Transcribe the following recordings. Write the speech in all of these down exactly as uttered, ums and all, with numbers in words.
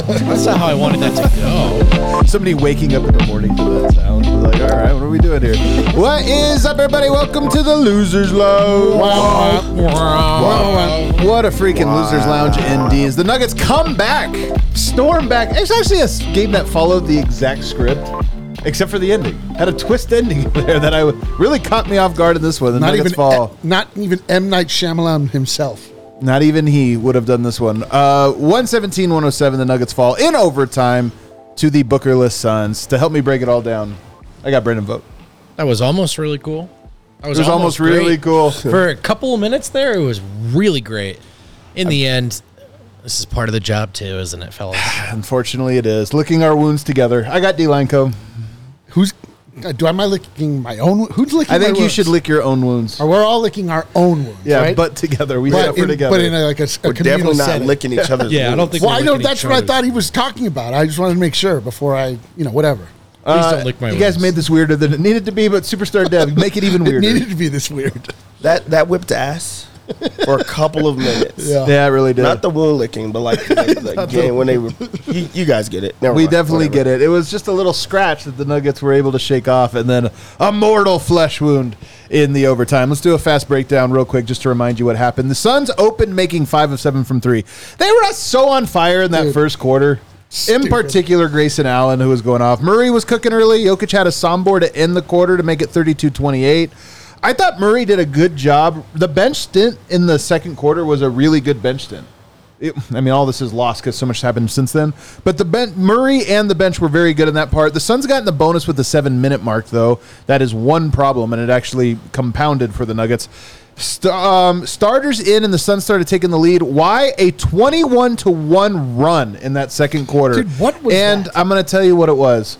That's not how I wanted that to go. Somebody waking up in the morning to that sound. They're like, all right, what are we doing here? What is up, everybody? Welcome to the Losers Lounge. What a freaking wow. Losers Lounge indeed. The Nuggets come back, storm back. It's actually a game that followed the exact script, except for the ending. Had a twist ending there that I really caught me off guard in this one. The not Nuggets even fall. E- not even M. Night Shyamalan himself. Not even he would have done this one. Uh, one seventeen one oh seven, the Nuggets fall in overtime to the Bookerless Suns. To help me break it all down, I got Brendan Vogt. That was almost really cool. That was it was almost, almost really cool. For a couple of minutes there, it was really great. In the end, this is part of the job too, isn't it, fellas? Unfortunately, it is. Licking our wounds together. I got D-Line Co. Who's... Do am I licking my own? Who's licking? I think my you wounds? should lick your own wounds. Or we're all licking our own wounds. Yeah, right? but together we but suffer in, together. But in a, like a, a we're definitely not setting. licking each other's. Yeah, wounds. I don't think. Well, I know licking that's each what I other's. thought he was talking about. I just wanted to make sure before I, you know, whatever. Please Uh, don't lick my you wounds. guys made this weirder than it needed to be, but Superstar Dev, make it even It weirder. needed to be this weird. That that whipped ass for a couple of minutes. Yeah. Yeah, it really did. Not the wound licking, but like, like the game when they were. You, you guys get it. Never we mind. definitely Whatever. get it. It was just a little scratch that the Nuggets were able to shake off, and then a mortal flesh wound in the overtime. Let's do a fast breakdown real quick just to remind you what happened. The Suns opened making five of seven from three. They were so on fire in that Dude. first quarter. Stupid. In particular, Grayson Allen, who was going off. Murray was cooking early. Jokic had a sombor to end the quarter to make it thirty-two twenty-eight. I thought Murray did a good job. The bench stint in the second quarter was a really good bench stint. It, I mean, all this is lost because so much happened since then. But the ben- Murray and the bench were very good in that part. The Suns got in the bonus with the seven-minute mark, though. That is one problem, and it actually compounded for the Nuggets. St- um, starters in, and the Suns started taking the lead. Why? A twenty-one to one run in that second quarter. Dude, what was And that? I'm going to tell you what it was.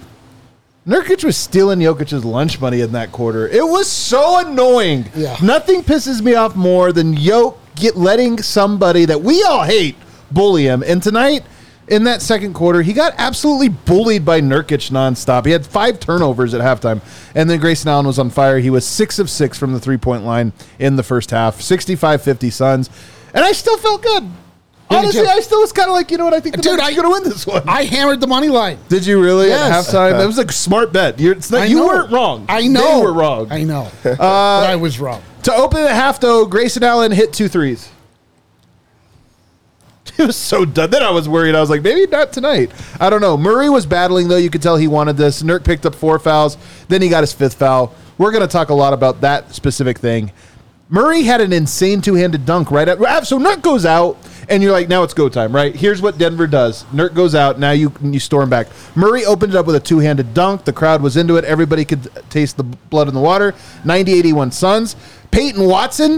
Nurkic was stealing Jokic's lunch money in that quarter. It was so annoying. Yeah. Nothing pisses me off more than Jokic get letting somebody that we all hate bully him. And tonight, in that second quarter, he got absolutely bullied by Nurkic nonstop. He had five turnovers at halftime. And then Grayson Allen was on fire. He was six of six from the three-point line in the first half. sixty-five fifty Suns. And I still felt good. Honestly, Dude, I still was kind of like, you know what, I think the Dude, Nuggets are going to win this one. I hammered the money line. Did you really Yes. at halftime? That was a smart bet. You're, it's not, I you know. weren't wrong. I know. They were wrong. I know. but I was wrong. To open at half, though, Grayson Allen hit two threes. It was so done. Then I was worried. I was like, maybe not tonight. I don't know. Murray was battling, though. You could tell he wanted this. Nurk picked up four fouls. Then he got his fifth foul. We're going to talk a lot about that specific thing. Murray had an insane two-handed dunk right at. So Nurk goes out, and you're like, now it's go time, right? Here's what Denver does. Nurk goes out. Now you you storm back. Murray opened it up with a two-handed dunk. The crowd was into it. Everybody could taste the blood in the water. ninety eighty-one Suns. Peyton Watson,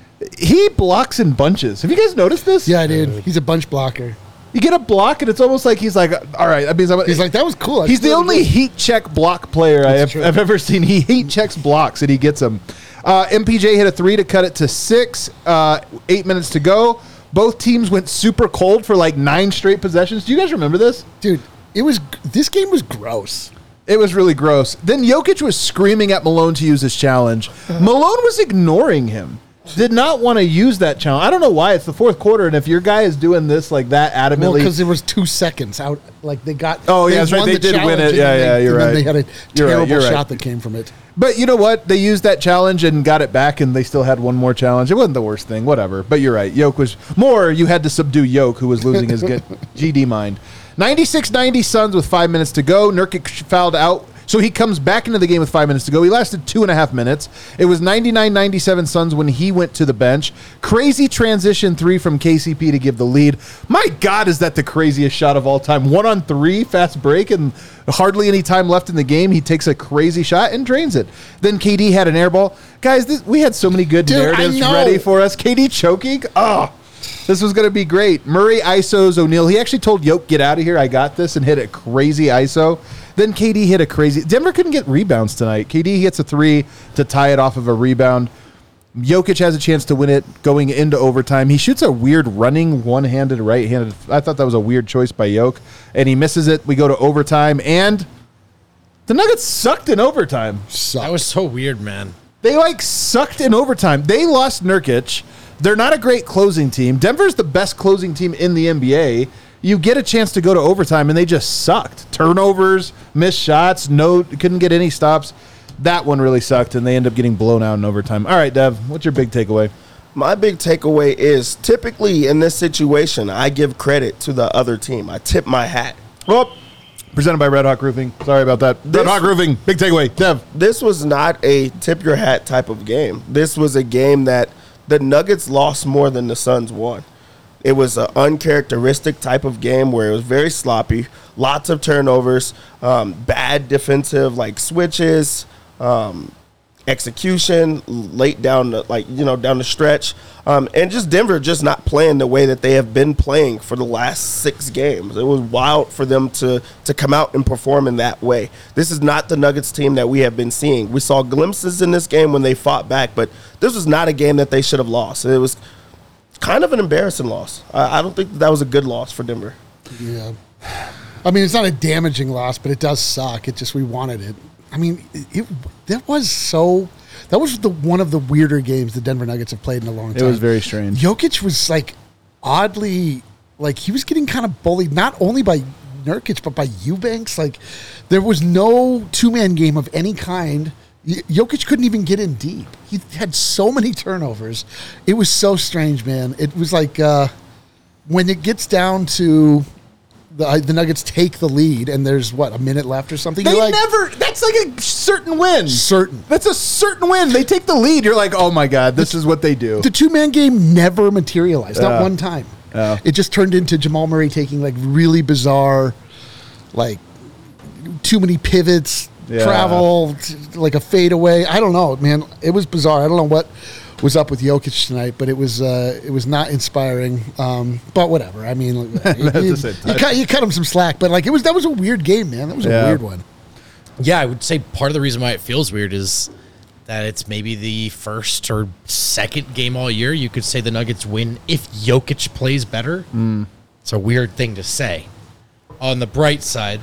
he blocks in bunches. Have you guys noticed this? Yeah, dude. He's a bunch blocker. You get a block, and it's almost like he's like, all right. I mean, He's like, that was cool. I he's the still only did. heat check block player I have, true. I've ever seen. He heat checks blocks, and he gets them. Uh, M P J hit a three to cut it to six. Uh, eight minutes to go. Both teams went super cold for like nine straight possessions. Do you guys remember this? Dude, it was. This game was gross. It was really gross. Then Jokic was screaming at Malone to use his challenge. Malone was ignoring him. Did not want to use that challenge. I don't know why. It's the fourth quarter, and if your guy is doing this like that adamantly, Well, because there was two seconds out. Like they got. Oh, yeah, they that's right. won They the did win challenge, it. and Yeah, then yeah, they, you're and then right. They had a You're right, terrible you're right. shot that came from it. But you know what? They used that challenge and got it back, and they still had one more challenge. It wasn't the worst thing, whatever. But you're right. Yoke was more. You had to subdue Yoke, who was losing his get- G D mind. ninety-six ninety Suns with five minutes to go. Nurkic fouled out. So he comes back into the game with five minutes to go. He lasted two and a half minutes. It was ninety-nine ninety-seven Suns when he went to the bench. Crazy transition three from K C P to give the lead. My God, is that the craziest shot of all time? One on three, fast break, and hardly any time left in the game. He takes a crazy shot and drains it. Then K D had an air ball. Guys, this, we had so many good Dude, I narratives know. ready for us. K D choking. Oh, this was going to be great. Murray I S Os O'Neal. He actually told Yoke, get out of here. I got this, and hit a crazy I S O. Then K D hit a crazy. Denver couldn't get rebounds tonight. K D hits a three to tie it off of a rebound. Jokic has a chance to win it going into overtime. He shoots a weird running one-handed, right-handed. I thought that was a weird choice by Jokic, and he misses it. We go to overtime, and the Nuggets sucked in overtime. Sucked. That was so weird, man. They, like, sucked in overtime. They lost Nurkic. They're not a great closing team. Denver's the best closing team in the N B A. you get a chance to go to overtime, and they just sucked. Turnovers, missed shots, no, couldn't get any stops. That one really sucked, and they end up getting blown out in overtime. All right, Dev, what's your big takeaway? My big takeaway is typically in this situation, I give credit to the other team. I tip my hat. Well, presented by Red Hawk Roofing. Sorry about that. This- Red Hawk Roofing, big takeaway. Dev. This was not a tip your hat type of game. This was a game that the Nuggets lost more than the Suns won. It was an uncharacteristic type of game where it was very sloppy, lots of turnovers, um, bad defensive like switches, um, execution late down the like you know down the stretch, um, and just Denver just not playing the way that they have been playing for the last six games. It was wild for them to to come out and perform in that way. This is not the Nuggets team that we have been seeing. We saw glimpses in this game when they fought back, but this was not a game that they should have lost. It was kind of an embarrassing loss. I, I don't think that, that was a good loss for Denver. Yeah. I mean, it's not a damaging loss, but it does suck. It just, we wanted it. I mean, it, that was so, that was the one of the weirder games the Denver Nuggets have played in a long time. It was very strange. Jokic was like oddly, like he was getting kind of bullied, not only by Nurkic, but by Eubanks. Like there was no two-man game of any kind. Y- Jokic couldn't even get in deep. He had so many turnovers. It was so strange, man. It was like uh, when it gets down to the, uh, the Nuggets take the lead and there's, what, a minute left or something? They You're like, never, that's like a certain win. certain. That's a certain win. They take the lead. You're like, oh my God, this is what they do. The two-man game never materialized, not Yeah. one time. Yeah. It just turned into Jamal Murray taking like really bizarre, like too many pivots, Yeah. travel, t- like a fadeaway. I don't know, man. It was bizarre. I don't know what was up with Jokic tonight, but it was uh, it was not inspiring. Um, but whatever. I mean, you, At the you, same you time. cut, you cut him some slack, but like it was that was a weird game, man. That was a Yeah. weird one. Yeah, I would say part of the reason why it feels weird is that it's maybe the first or second game all year you could say the Nuggets win if Jokic plays better. Mm. It's a weird thing to say. On the bright side,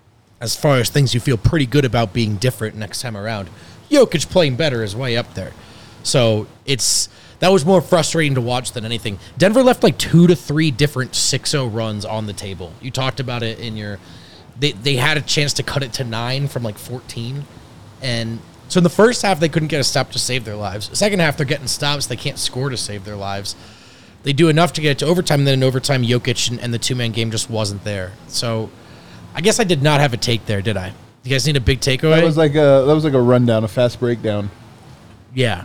as far as things you feel pretty good about being different next time around, Jokic playing better is way up there. So it's that was more frustrating to watch than anything. Denver left like two to three different six oh runs on the table. You talked about it in your they they had a chance to cut it to nine from like fourteen. And so in the first half they couldn't get a stop to save their lives. The second half they're getting stops, they can't score to save their lives. They do enough to get it to overtime, and then in overtime Jokic and, and the two-man game just wasn't there. So I guess I did not have a take there, did I? You guys need a big takeaway? That was like a that was like a rundown, a fast breakdown. Yeah.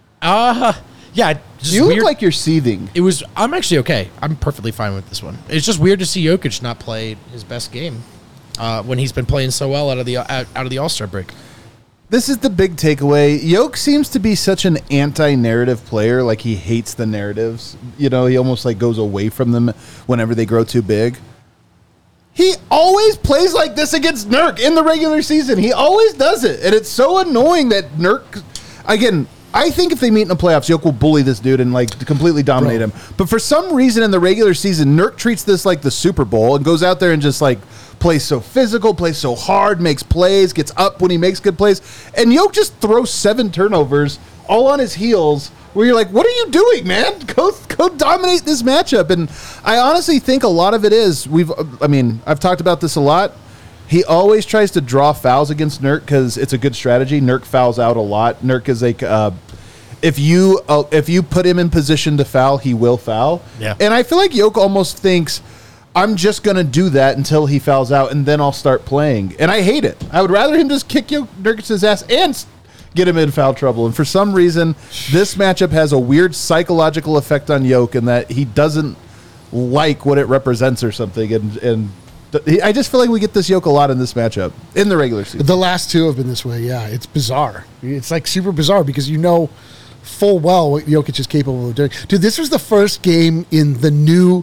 Uh, yeah. Just You look weird. like you're seething. It was. I'm actually okay. I'm perfectly fine with this one. It's just weird to see Jokic not play his best game uh, when he's been playing so well out of the out, out of the All-Star break. This is the big takeaway. Yoke seems to be such an anti-narrative player. Like he hates the narratives. You know, he almost like goes away from them whenever they grow too big. He always plays like this against Nurk in the regular season. He always does it. And it's so annoying that Nurk, again, I think if they meet in the playoffs, Yoke will bully this dude and like completely dominate Bro. him. But for some reason in the regular season, Nurk treats this like the Super Bowl and goes out there and just like plays so physical, plays so hard, makes plays, gets up when he makes good plays. And Yoke just throws seven turnovers all on his heels where you're like, what are you doing, man? Go go dominate this matchup. And I honestly think a lot of it is, we've, I mean, I've talked about this a lot. He always tries to draw fouls against Nurk because it's a good strategy. Nurk fouls out a lot. Nurk is like, uh, if you uh, if you put him in position to foul, he will foul. Yeah. And I feel like Yoke almost thinks, I'm just going to do that until he fouls out, and then I'll start playing. And I hate it. I would rather him just kick Yoke Nurkic's ass and get him in foul trouble. And for some reason, this matchup has a weird psychological effect on Yoke in that he doesn't like what it represents or something. And and th- I just feel like we get this Yoke a lot in this matchup in the regular season. The last two have been this way, yeah. It's bizarre. It's like super bizarre because you know full well what Jokic is capable of doing. Dude, this was the first game in the new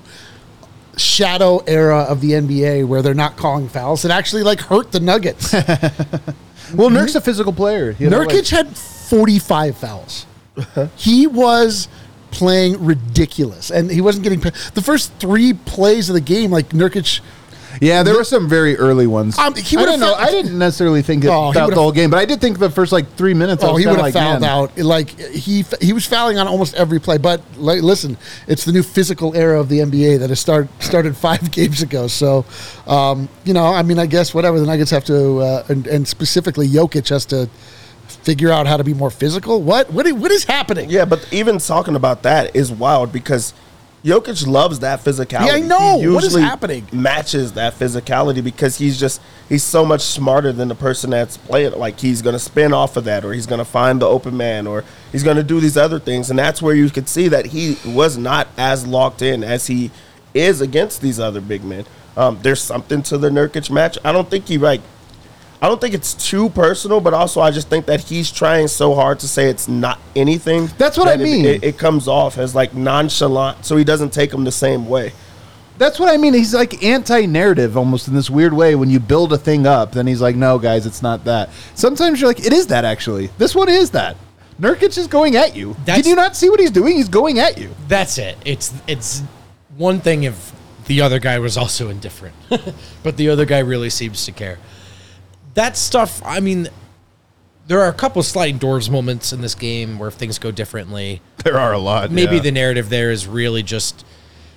shadow era of the N B A where they're not calling fouls. It actually like hurt the Nuggets. Well, Nurk's a physical player. You know, Nurkic had forty-five fouls. He was playing ridiculous, and he wasn't getting the first three plays of the game. Like Nurkic, Yeah, there were some very early ones. Um, he I would've don't know. fa- I didn't necessarily think it Oh, he about the would've- whole game, but I did think the first like three minutes. I Oh, was he would kinda have like, fouled man. out. Like he he was fouling on almost every play. But like, listen, it's the new physical era of the N B A that has start, started five games ago. So, um, you know, I mean, I guess whatever the Nuggets have to, uh, and, and specifically Jokic has to figure out how to be more physical. What what i- what is happening? Yeah, but even talking about that is wild because Jokic loves that physicality. Yeah, I know. He What is usually happening? Matches that physicality because he's just he's so much smarter than the person that's playing. Like he's gonna spin off of that, or he's gonna find the open man, or he's gonna do these other things, and that's where you could see that he was not as locked in as he is against these other big men. Um, there's something to the Nurkic match. I don't think he like. I don't think it's too personal, but also I just think that he's trying so hard to say it's not anything. That's what I that it- mean. It, it comes off as like nonchalant, so he doesn't take them the same way. That's what I mean. He's like anti-narrative almost in this weird way. When you build a thing up, then he's like, no, guys, it's not that. Sometimes you're like, it is that actually. This one is that. Nurkic is going at you. That's- Did you not see what he's doing? He's going at you. That's it. It's it's one thing if the other guy was also indifferent, but the other guy really seems to care. That stuff, I mean, there are a couple sliding doors moments in this game where things go differently. There are a lot. Maybe yeah. the narrative there is really just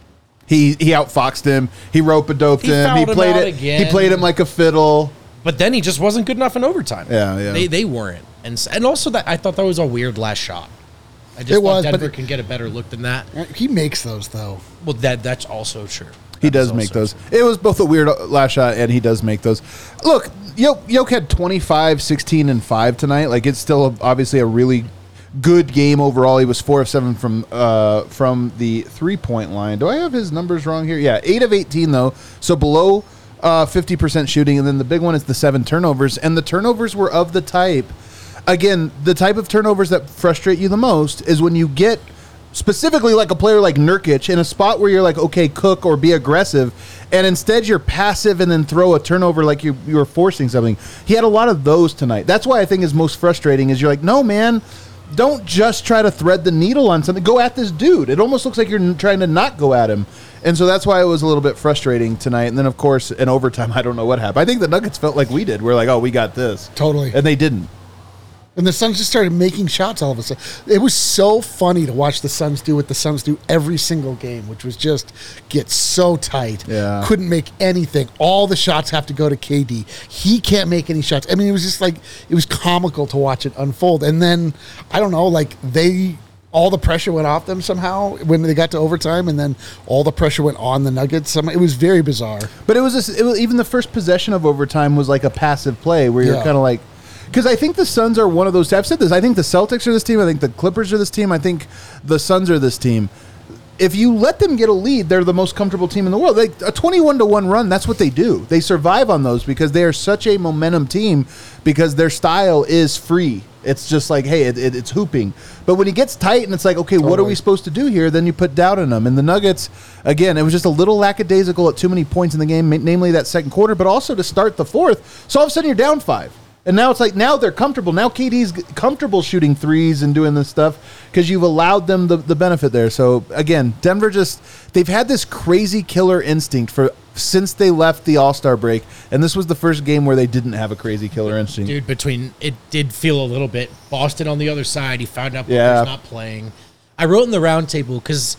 he he outfoxed him. He rope-a-doped He him. He fouled him played out it. again. He played him like a fiddle. But then he just wasn't good enough in overtime. Yeah, yeah. They they weren't, and s- and also that I thought that was a weird last shot. I just It thought was, but Denver it- can get a better look than that. He makes those though. Well, that that's also true. He That is does make also those. true. It was both a weird last shot, and he does make those. Look, Yoke, Yoke had twenty-five, sixteen, and five tonight. Like, it's still a, obviously a really good game overall. He was four of seven from uh, from the three-point line. Do I have his numbers wrong here? Yeah, eight of eighteen, though. So below uh, fifty percent shooting. And then the big one is the seven turnovers. And the turnovers were of the type, again, the type of turnovers that frustrate you the most is when you get specifically like a player like Nurkic in a spot where you're like, okay, cook or be aggressive, and instead you're passive and then throw a turnover like you you were forcing something. He had a lot of those tonight. That's why I think is most frustrating is you're like, no, man, don't just try to thread the needle on something. Go at this dude. It almost looks like you're n- trying to not go at him. And so that's why it was a little bit frustrating tonight. And then, of course, in overtime, I don't know what happened. I think the Nuggets felt like we did. We're like, oh, we got this. Totally. And they didn't. And the Suns just started making shots all of a sudden. It was so funny to watch the Suns do what the Suns do every single game, which was just get so tight. Yeah. Couldn't make anything. All the shots have to go to K D. He can't make any shots. I mean, it was just like, it was comical to watch it unfold. And then, I don't know, like they, all the pressure went off them somehow when they got to overtime, and then all the pressure went on the Nuggets. Somehow. It was very bizarre. But it was, this, it was even the first possession of overtime was like a passive play where you're Yeah. kind of like, because I think the Suns are one of those. I've said this. I think the Celtics are this team. I think the Clippers are this team. I think the Suns are this team. If you let them get a lead, they're the most comfortable team in the world. Like a twenty-one to one run, that's what they do. They survive on those because they are such a momentum team because their style is free. It's just like, hey, it, it, it's hooping. But when he gets tight and it's like, okay, what are Totally. we supposed to do here? Then you put doubt in them. And the Nuggets, again, it was just a little lackadaisical at too many points in the game, ma- namely that second quarter, but also to start the fourth. So all of a sudden you're down five. And now it's like, now they're comfortable. Now K D's g- comfortable shooting threes and doing this stuff because you've allowed them the, the benefit there. So, again, Denver just, they've had this crazy killer instinct for since they left the All-Star break. And this was the first game where they didn't have a crazy killer instinct. Dude, between it did feel a little bit. Boston on the other side, he found out Yeah. Booker's not playing. I wrote in the roundtable because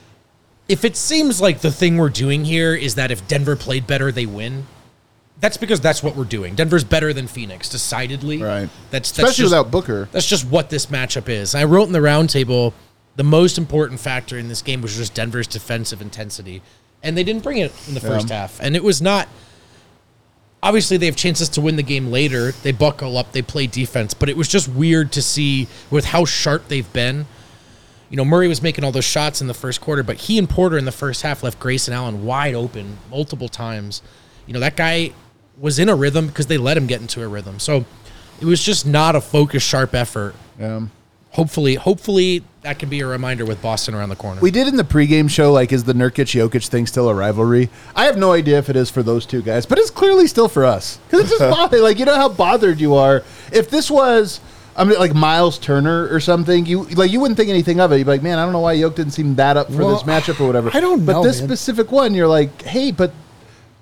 if it seems like the thing we're doing here is that if Denver played better, they win. That's because that's what we're doing. Denver's better than Phoenix, decidedly. Right. That's, that's Especially just, without Booker. That's just what this matchup is. I wrote in the roundtable the most important factor in this game was just Denver's defensive intensity. And they didn't bring it in the first Yeah. half. And it was not... Obviously, they have chances to win the game later. They buckle up. They play defense. But it was just weird to see with how sharp they've been. You know, Murray was making all those shots in the first quarter, but he and Porter in the first half left Grayson Allen wide open multiple times. You know, that guy was in a rhythm because they let him get into a rhythm. So it was just not a focused, sharp effort. Yeah. Hopefully, hopefully that can be a reminder with Boston around the corner. We did in the pregame show, like, is the Nurkic-Jokic thing still a rivalry? I have no idea if it is for those two guys, but it's clearly still for us. Because it's just bothered. Like, you know how bothered you are. If this was, I mean, like Miles Turner or something, you like you wouldn't think anything of it. You'd be like, man, I don't know why Yoke didn't seem that up for Well, this matchup or whatever. I don't But know, this man. specific one, you're like, hey, but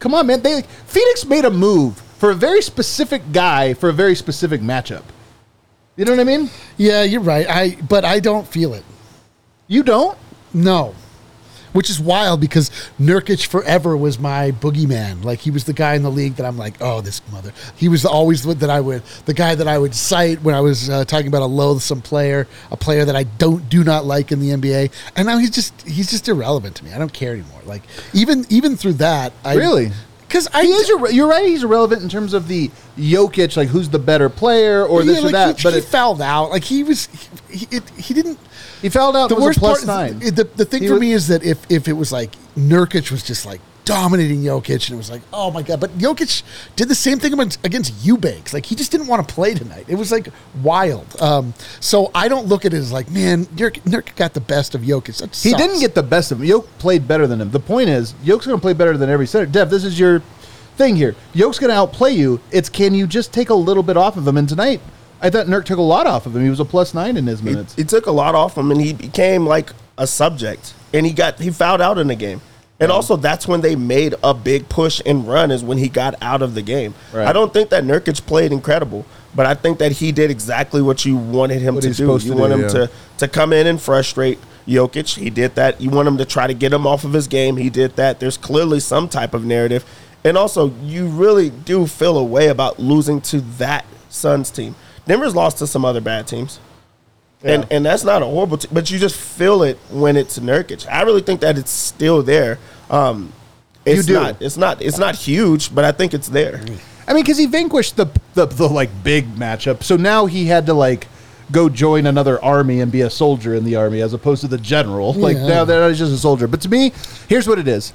come on, man. They like, Phoenix made a move for a very specific guy for a very specific matchup. You know what I mean? Yeah, you're right. I but I don't feel it. You don't? No. Which is wild because Nurkic forever was my boogeyman. Like he was the guy in the league that I'm like, oh, this mother. He was always the, that I would the guy that I would cite when I was uh, talking about a loathsome player, a player that I don't do not like in the N B A. And now he's just he's just irrelevant to me. I don't care anymore. Like even even through that, I really. Because I he is irre- you're right. He's irrelevant in terms of the Jokic, like who's the better player or this yeah, or like that. He, but he it, fouled out. Like he was, he, he, it, he didn't. He fouled out. The was worst a plus part, nine. The, the thing He for was, me is that if if it was like Nurkic was just like dominating Jokic, and it was like, oh my god, but Jokic did the same thing against Eubanks. Like he just didn't want to play tonight. It was like wild. Um, so I don't look at it as like, man, Nurkic, Nurkic got the best of Jokic. That he sucks. didn't get the best of him. Jokic played better than him. The point is, Jokic's going to play better than every center. Dev, this is your thing here. Jokic's going to outplay you. It's can you just take a little bit off of him? And tonight, I thought Nurk took a lot off of him. He was a plus nine in his minutes. He, he took a lot off him, and he became like a subject. And he got he fouled out in the game. And yeah. also, that's when they made a big push and run is when he got out of the game. Right. I don't think that Nurkic played incredible, but I think that he did exactly what you wanted him what to do. You to want do, him yeah. to, to come in and frustrate Jokic. He did that. You want him to try to get him off of his game. He did that. There's clearly some type of narrative. And also, you really do feel a way about losing to that Suns team. Denver's lost to some other bad teams. Yeah. And and that's not a horrible team, but you just feel it when it's Nurkic. I really think that it's still there. Um, it's you do. Not, it's not. It's not huge, but I think it's there. I mean, because he vanquished the, the the like big matchup, so now he had to like go join another army and be a soldier in the army as opposed to the general. Like yeah. now they're just a soldier. But to me, here's what it is,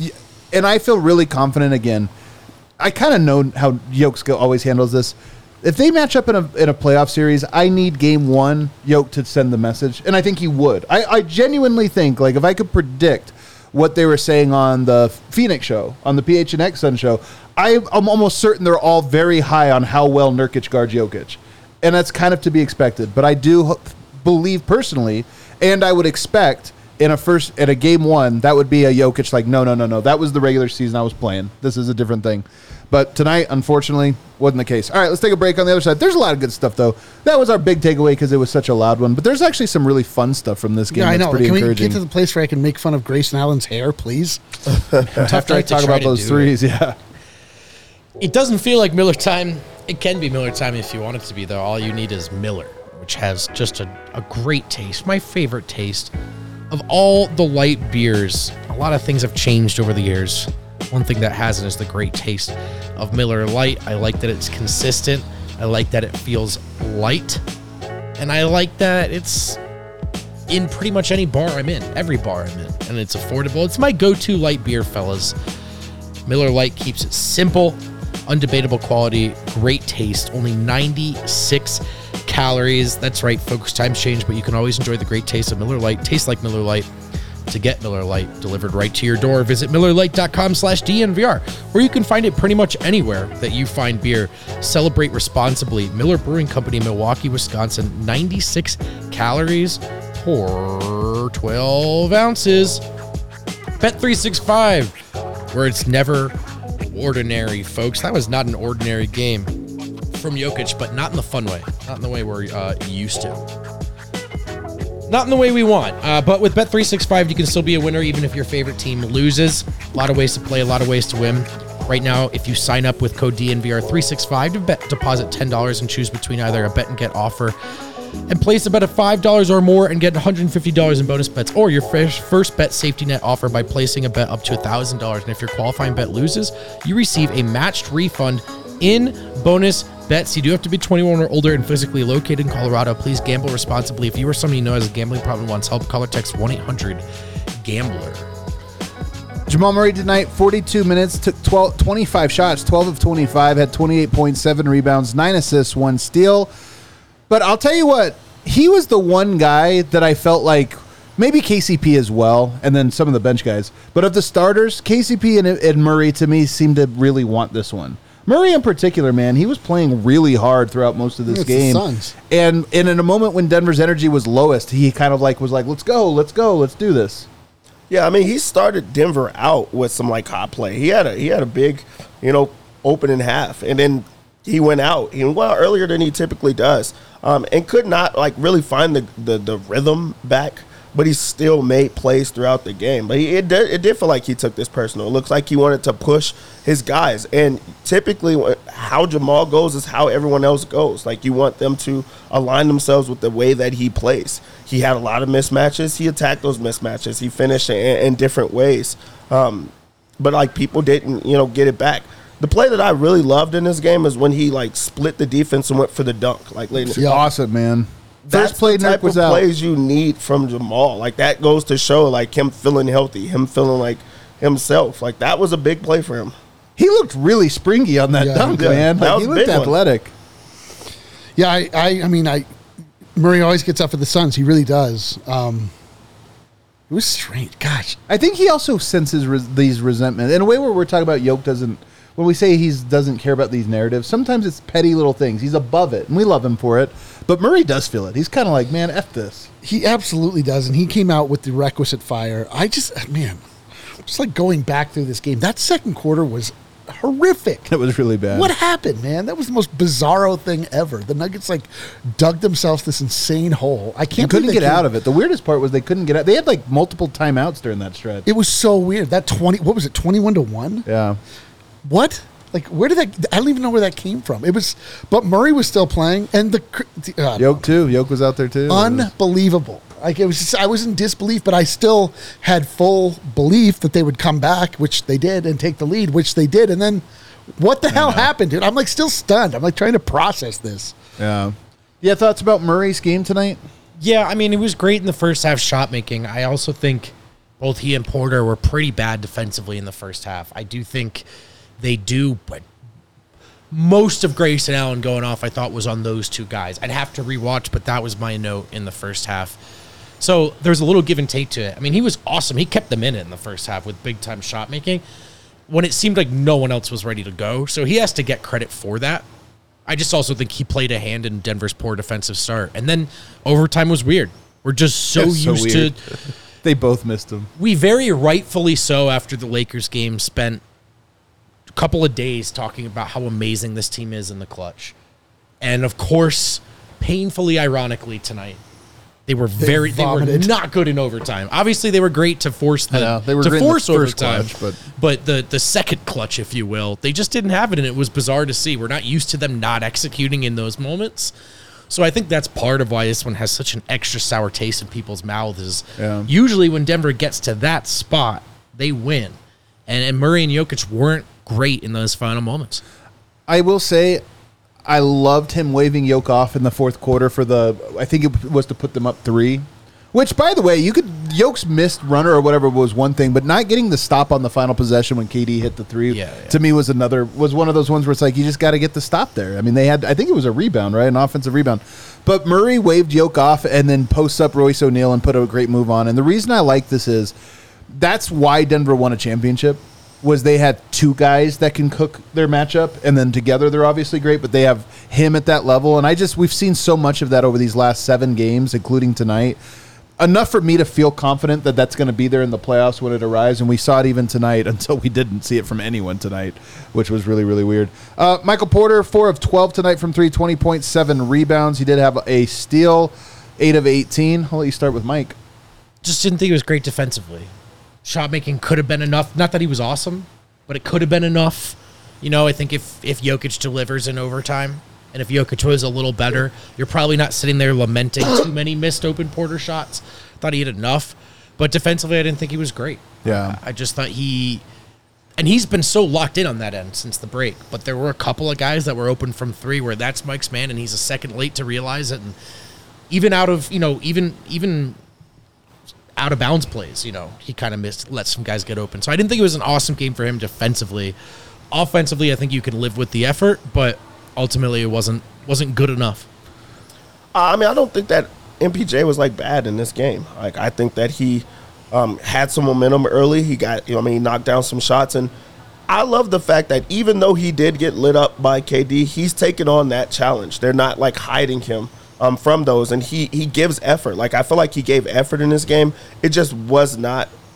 and I feel really confident again. I kind of know how Jokic always handles this. If they match up in a in a playoff series, I need game one Jokic to send the message, and I think he would. I, I genuinely think, like, if I could predict what they were saying on the Phoenix show, on the P H N X Sun show, I, I'm almost certain they're all very high on how well Nurkic guards Jokic, and that's kind of to be expected. But I do believe personally, and I would expect in a first in a game one that would be a Jokic like, no, no, no, no, that was the regular season I was playing. This is a different thing. But tonight, unfortunately, wasn't the case. All right, let's take a break on the other side. There's a lot of good stuff, though. That was our big takeaway because it was such a loud one. But there's actually some really fun stuff from this game. Yeah, I that's know. pretty Can we encouraging. get to the place where I can make fun of Grayson Allen's hair, please? After I talk about those threes, it. yeah. It doesn't feel like Miller time. It can be Miller time if you want it to be, though. All you need is Miller, which has just a, a great taste. My favorite taste of all the light beers. A lot of things have changed over the years. One thing that hasn't is the great taste of Miller Lite. I like that it's consistent. I like that it feels light. And I like that it's in pretty much any bar I'm in, every bar I'm in. And it's affordable. It's my go-to light beer, fellas. Miller Lite keeps it simple, undebatable quality, great taste, only ninety-six calories. That's right, folks, times change, but you can always enjoy the great taste of Miller Lite. Taste like Miller Lite. To get Miller Lite delivered right to your door, visit Miller Lite dot com slash D N V R, where you can find it pretty much anywhere that you find beer. Celebrate responsibly. Miller Brewing Company, Milwaukee, Wisconsin. ninety-six calories per twelve ounces. Bet three sixty-five, where it's never ordinary, folks. That was not an ordinary game from Jokic, but not in the fun way. Not in the way we're uh, used to. Not in the way we want, uh, but with Bet three sixty-five, you can still be a winner even if your favorite team loses. A lot of ways to play, a lot of ways to win. Right now, if you sign up with code D N V R three sixty-five to bet, deposit ten dollars and choose between either a bet and get offer and place a bet of five dollars or more and get one hundred fifty dollars in bonus bets, or your first, first bet safety net offer by placing a bet up to one thousand dollars. And if your qualifying bet loses, you receive a matched refund in bonus bets. You do have to be twenty-one or older and physically located in Colorado. Please gamble responsibly. If you or somebody you know has a gambling problem and wants help, call or text one eight hundred gambler. Jamal Murray tonight, forty-two minutes, took twelve, twenty-five shots, twelve of twenty-five, had twenty-eight point seven rebounds, nine assists, one steal. But I'll tell you what, he was the one guy that I felt like, maybe K C P as well, and then some of the bench guys. But of the starters, K C P and, and Murray, to me, seemed to really want this one. Murray in particular, man, he was playing really hard throughout most of this it's game. The Suns. And, and in a moment when Denver's energy was lowest, he kind of like was like, let's go, let's go, let's do this. Yeah, I mean, he started Denver out with some like hot play. He had a he had a big, you know, opening half, and then he went out. He went out earlier than he typically does, um, and could not like really find the, the the rhythm back. But he still made plays throughout the game. But he, it did it did feel like he took this personal. It looks like he wanted to push his guys, and typically how Jamal goes is how everyone else goes. Like you want them to align themselves with the way that he plays. He had a lot of mismatches. He attacked those mismatches. He finished in, in different ways. Um, but like people didn't, you know, get it back. The play that I really loved in this game is when he like split the defense and went for the dunk. Like late in the- Yeah. Awesome, man. That's First play the type Nurk was of out. plays you need from Jamal. Like that goes to show like him feeling healthy, him feeling like himself. Like that was a big play for him. He looked really springy on that Yeah, dunk, yeah. man. That Like, was he a looked big one. athletic. Yeah, I, I, I mean, I Murray always gets up for the Suns. He really does. Um, it was strange. Gosh, I think he also senses res- these resentment in a way where we're talking about Yoke doesn't. When we say he doesn't care about these narratives, sometimes it's petty little things. He's above it, and we love him for it. But Murray does feel it. He's kind of like, man, F this. he absolutely does, and he came out with the requisite fire. I just, man, just like going back through this game. That second quarter was horrific. It was really bad. What happened, man? That was the most bizarro thing ever. The Nuggets like dug themselves this insane hole. I They can't couldn't believe get they out of it. The weirdest part was they couldn't get out. They had like multiple timeouts during that stretch. It was so weird. That twenty, what was it, twenty-one to one? Yeah. What? Like, where did that? I don't even know where that came from. It was, but Murray was still playing, and the uh, Yoke, too. Yoke was out there, too. unbelievable. Like it was, just, I was in disbelief, but I still had full belief that they would come back, which they did, and take the lead, which they did, and then what the hell happened, dude? I'm like still stunned. I'm like trying to process this. Yeah. Yeah, thoughts about Murray's game tonight? Yeah, I mean, it was great in the first half shot making. I also think both he and Porter were pretty bad defensively in the first half. I do think they do, but most of Grayson Allen going off, I thought, was on those two guys. I'd have to rewatch, but that was my note in the first half. So there's a little give and take to it. I mean, he was awesome. He kept them in it in the first half with big-time shot making when it seemed like no one else was ready to go. So he has to get credit for that. I just also think he played a hand in Denver's poor defensive start. And then overtime was weird. We're just so That's so used weird. to... They both missed him. We very rightfully so, after the Lakers game, spent a couple of days talking about how amazing this team is in the clutch. And of course, painfully ironically tonight, they were very they, were vomited. not good in overtime. Obviously, they were great to force the I know, they were to great in the force first overtime, clutch, but- but the the second clutch, if you will, they just didn't have it, and it was bizarre to see. We're not used to them not executing in those moments. So I think that's part of why this one has such an extra sour taste in people's mouths. Is Yeah. usually when Denver gets to that spot, they win, and, and Murray and Jokic weren't great in those final moments. I will say, I loved him waving Yoke off in the fourth quarter for the. I think it was to put them up three. Which, by the way, you could Yoke's missed runner or whatever was one thing, but not getting the stop on the final possession when K D hit the three Yeah, yeah. to me was another was one of those ones where it's like you just got to get the stop there. I mean, they had I think it was a rebound, right, an offensive rebound, but Murray waved Yoke off and then posts up Royce O'Neal and put a great move on. And the reason I like this is that's why Denver won a championship. Was they had two guys that can cook their matchup, and then together they're obviously great, but they have him at that level. And I just, we've seen so much of that over these last seven games, including tonight. Enough for me to feel confident that that's going to be there in the playoffs when it arrives. And we saw it even tonight until we didn't see it from anyone tonight, which was really, really weird. Uh, Michael Porter, four of twelve tonight from three, twenty point seven rebounds. He did have a steal, eight of eighteen. I'll let you start with Mike. Just didn't think it was great defensively. Shot making could have been enough. Not that he was awesome, but it could have been enough. You know, I think if if Jokic delivers in overtime, and if Jokic was a little better, you're probably not sitting there lamenting too many missed open Porter shots. Thought he had enough, but defensively, I didn't think he was great. Yeah. I just thought he, and he's been so locked in on that end since the break. But there were a couple of guys that were open from three where that's Mike's man, and he's a second late to realize it. And even out of you know, even even. out of bounds plays, you know, he kind of missed, let some guys get open. So I didn't think it was an awesome game for him defensively. Offensively, I think you can live with the effort, but ultimately it wasn't wasn't good enough. Uh, I mean, I don't think that M P J was like bad in this game. Like, I think that he um, had some momentum early. He got, you know, I mean, he knocked down some shots, and I love the fact that even though he did get lit up by K D, he's taken on that challenge. They're not like hiding him um, from those, and he he gives effort. Like, I feel like he gave effort in this game. It just was not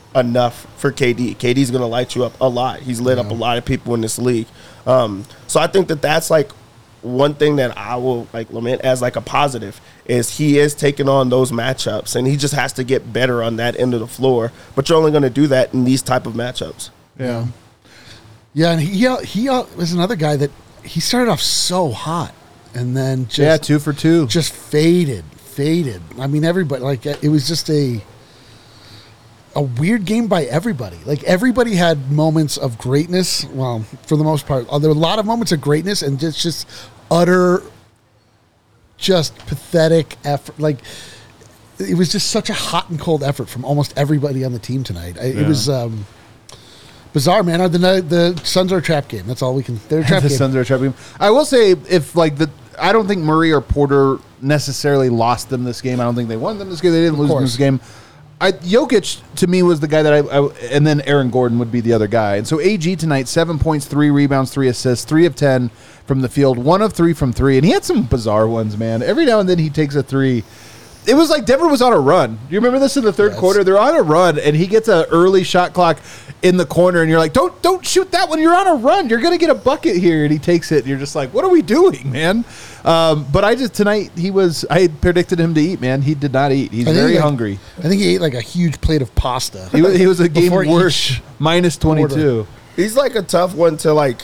enough for K D. K D's going to light you up a lot. He's lit up a lot of people in this league. Um, so I think that that's like one thing that I will like lament as like a positive is he is taking on those matchups, and he just has to get better on that end of the floor. But you're only going to do that in these type of matchups. Yeah. Yeah, and he he was another guy that he started off so hot, and then just Yeah, two for two. just faded, faded. I mean, everybody like it was just a a weird game by everybody. Like everybody had moments of greatness. Well, for the most part, there were a lot of moments of greatness, and just just utter, just pathetic effort. Like it was just such a hot and cold effort from almost everybody on the team tonight. I, It Yeah. was. Um, Bizarre, man. The the Suns are a trap game. That's all we can. They're a trap the game. Suns are a trap game. I will say, if like the, I don't think Murray or Porter necessarily lost them this game. I don't think they won them this game. They didn't lose them course. this game. I, Jokic to me was the guy that I, I, and then Aaron Gordon would be the other guy. And so A G tonight, seven points, three rebounds, three assists, three of ten from the field, one of three from three, and he had some bizarre ones, man. Every now and then he takes a three. It was like Denver was on a run. Do you remember this in the third Yes. quarter? They're on a run, and he gets an early shot clock in the corner, and you're like, "Don't, don't shoot that one. You're on a run. You're gonna get a bucket here." And he takes it, and you're just like, "What are we doing, man?" Um, but I just tonight he was. I had predicted him to eat, man. He did not eat. He's I think very he, like- hungry. I think he ate like a huge plate of pasta. He was, he was a game Before worse, each minus twenty-two. He's like a tough one to like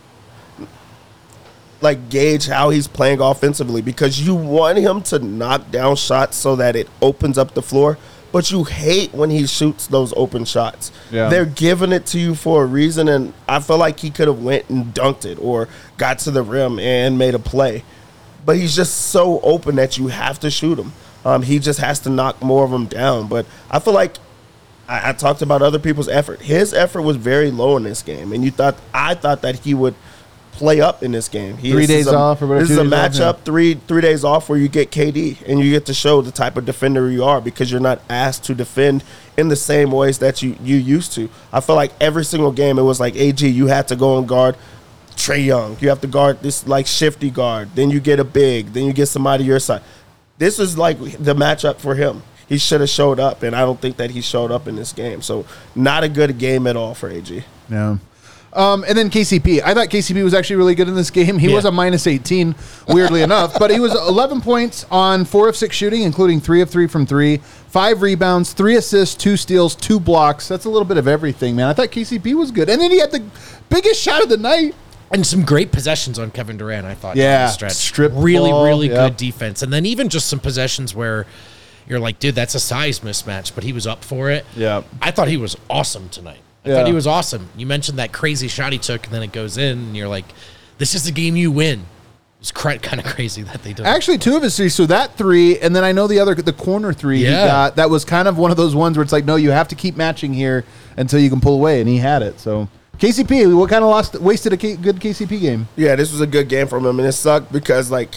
like gauge how he's playing offensively, because you want him to knock down shots so that it opens up the floor, but you hate when he shoots those open shots. Yeah. They're giving it to you for a reason, and I feel like he could have went and dunked it or got to the rim and made a play. But he's just so open that you have to shoot him. Um, he just has to knock more of them down. But I feel like I, I talked about other people's effort. His effort was very low in this game, and you thought I thought that he would play up in this game. He, Three this is days a- off or whatever, This is two a days off, matchup, three three days off, where you get K D and you get to show the type of defender you are, because you're not asked to defend in the same ways that you you used to. I feel like every single game it was like, A G, you had to go and guard Trae Young. You have to guard this like shifty guard. Then you get a big. Then you get somebody your side. This is like the matchup for him. He should have showed up, and I don't think that he showed up in this game. So not a good game at all for A G. Yeah. Um, and then K C P. I thought K C P was actually really good in this game. He Yeah. was a minus eighteen, weirdly enough, but he was eleven points on four of six shooting, including three of three from three, five rebounds, three assists, two steals, two blocks. That's a little bit of everything, man. I thought K C P was good. And then he had the biggest shot of the night. And some great possessions on Kevin Durant, I thought. down Yeah, the stretch. strip really, ball, really yep. good defense. And then even just some possessions where you're like, dude, that's a size mismatch, but he was up for it. Yeah. I thought he was awesome tonight. I Yeah. thought he was awesome. You mentioned that crazy shot he took, and then it goes in, and you're like, this is the game you win. It's cr- kind of crazy that they did. Actually, two of his three. So that three, and then I know the other, the corner three Yeah. he got. That was kind of one of those ones where it's like, no, you have to keep matching here until you can pull away, and he had it. So K C P, what kind of lost, wasted a K, good K C P game? Yeah, this was a good game from him, and it sucked because like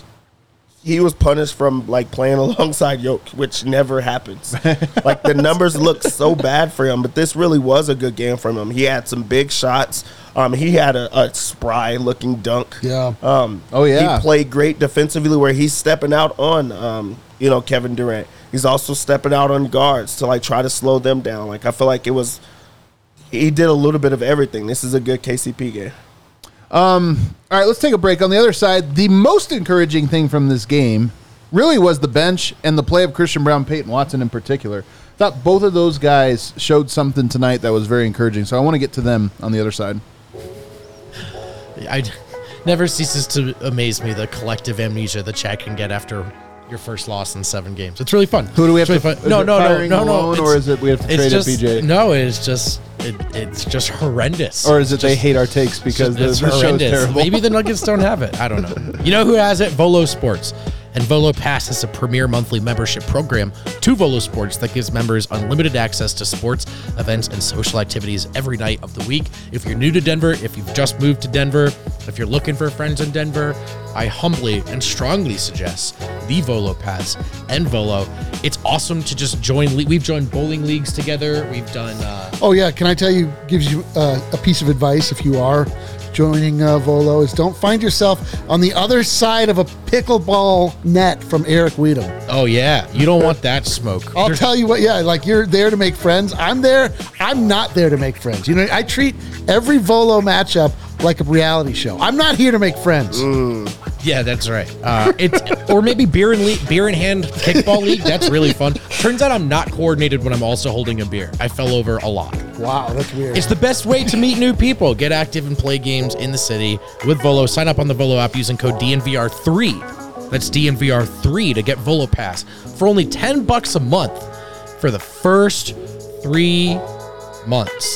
he was punished from like playing alongside Yoke, which never happens. Like the numbers look so bad for him, but this really was a good game from him. He had some big shots. Um, he had a, a spry looking dunk. Yeah. Um, Oh, yeah. He played great defensively, where he's stepping out on um, you know, Kevin Durant. He's also stepping out on guards to like try to slow them down. Like I feel like it was. He did a little bit of everything. This is a good K C P game. All right, let's take a break. On the other side, the most encouraging thing from this game really was the bench and the play of Christian Brown, Peyton Watson in particular. Thought both of those guys showed something tonight that was very encouraging. So I want to get to them on the other side. I never ceases to amaze me the collective amnesia the chat can get after your first loss in seven games. It's really fun. Who do we have It's to? really fun. is No, it no, no, firing no, no. Malone, or is it we have to it's trade just, at P J? No, it's just it, it's just horrendous. Or is it they Just- hate our takes because the, it's the show's horrendous. terrible? Maybe the Nuggets don't have it. I don't know. You know who has it? Volo Sports. And Volo Pass is a premier monthly membership program to Volo Sports that gives members unlimited access to sports, events, and social activities every night of the week. If you're new to Denver, if you've just moved to Denver, If you're looking for friends in Denver, I humbly and strongly suggest the Volo Pass and Volo. It's awesome to just join. Le- We've joined bowling leagues together. We've done. Uh, Oh yeah, can I tell you? Gives you uh, a piece of advice if you are joining uh, Volo is don't find yourself on the other side of a pickleball net from Eric Weedham. oh yeah, you don't want that smoke. I'll There's- tell you what, yeah, like you're there to make friends. I'm there. I'm not there to make friends. You know, I treat every Volo matchup like a reality show. I'm not here to make friends. Yeah, that's right. Uh, it's or maybe beer and le- beer in hand kickball league. That's really fun. Turns out I'm not coordinated when I'm also holding a beer. I fell over a lot. Wow, that's weird. It's the best way to meet new people. Get active and play games in the city with Volo. Sign up on the Volo app using code D N V R three. That's D N V R three to get Volo Pass for only ten bucks a month for the first three months.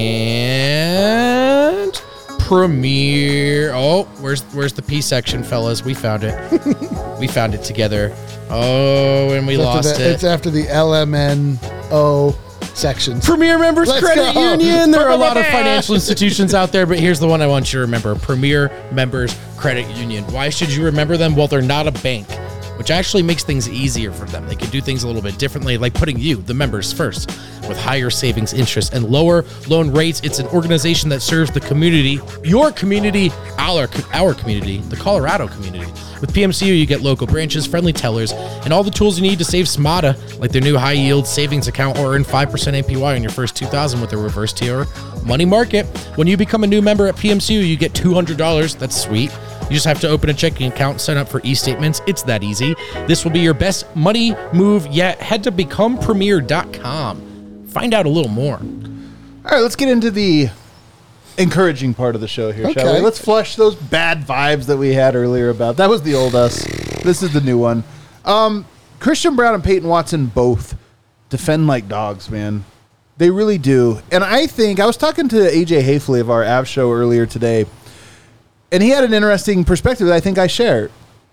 And Premiere. Oh, where's where's the P section, fellas? We found it. We found it together. Oh, and we It's after lost the- it. It's after the L M N O sections. Premier Members Let's Credit go. Union. There are a lot of financial institutions out there, but here's the one I want you to remember. Premier Members Credit Union. Why should you remember them? Well, they're not a bank, which actually makes things easier for them. They can do things a little bit differently, like putting you, the members, first, with higher savings interest and lower loan rates. It's an organization that serves the community, your community, our, our community, the Colorado community. With P M C U, you get local branches, friendly tellers, and all the tools you need to save smarter, like their new high-yield savings account or earn five percent A P Y on your first two thousand dollars with a reverse tier money market. When you become a new member at P M C U, you get two hundred dollars. That's sweet. You just have to open a checking account, sign up for e-statements. It's that easy. This will be your best money move yet. Head to become premier dot com. Find out a little more. All right, let's get into the encouraging part of the show here, shall Okay. we? Let's flush those bad vibes that we had earlier about. That was the old us. This is the new one. Um, Christian Brown and Peyton Watson both defend like dogs, man. They really do. And I think, I was talking to A J Hafley of our Av show earlier today, and he had an interesting perspective that I think I share.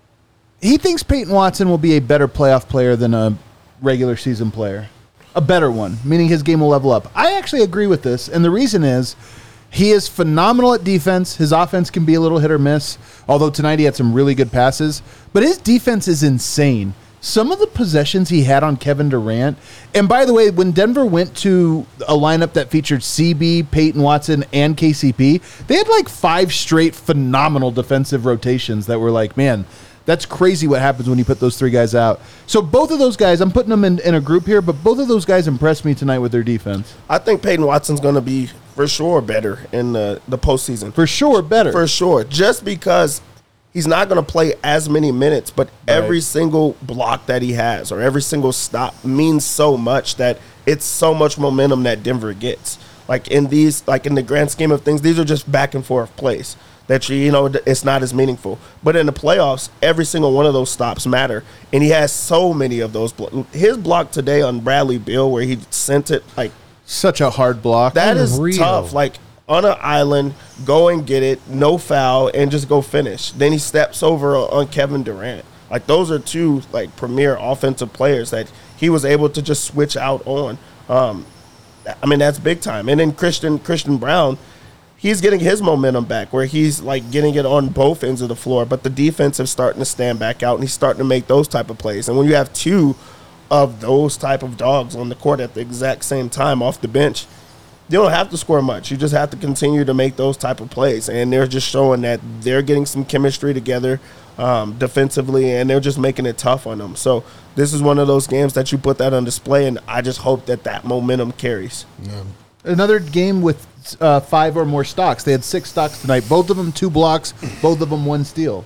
He thinks Peyton Watson will be a better playoff player than a regular season player. A better one, meaning his game will level up. I actually agree with this, and the reason is he is phenomenal at defense. His offense can be a little hit or miss, although tonight he had some really good passes. But his defense is insane. Some of the possessions he had on Kevin Durant, and by the way, when Denver went to a lineup that featured C B, Peyton Watson, and K C P, they had like five straight phenomenal defensive rotations that were like, man, that's crazy what happens when you put those three guys out. So both of those guys, I'm putting them in, in a group here, but both of those guys impressed me tonight with their defense. I think Peyton Watson's going to be for sure better in the, the postseason. For sure, better. For sure. Just because he's not going to play as many minutes, but every Right. single block that he has or every single stop means so much that it's so much momentum that Denver gets. Like in these, like in the grand scheme of things, these are just back and forth plays that you, you know, it's not as meaningful. But in the playoffs, every single one of those stops matter. And he has so many of those. Blo- His block today on Bradley Beal where he sent it like, Such a hard block. that is Unreal. tough. Like on an island, go and get it, no foul, and just go finish. Then he steps over on Kevin Durant. Like those are two like premier offensive players that he was able to just switch out on. Um, I mean that's big time. And then Christian Christian Brown, he's getting his momentum back where he's like getting it on both ends of the floor. But the defense is starting to stand back out, and he's starting to make those type of plays. And when you have two of those type of dogs on the court at the exact same time off the bench, you don't have to score much. You just have to continue to make those type of plays. And they're just showing that they're getting some chemistry together um, defensively, and they're just making it tough on them. So this is one of those games that you put that on display, and I just hope that that momentum carries. Another game with uh, five or more stocks. They had six stocks tonight. Both of them two blocks. Both of them one steal.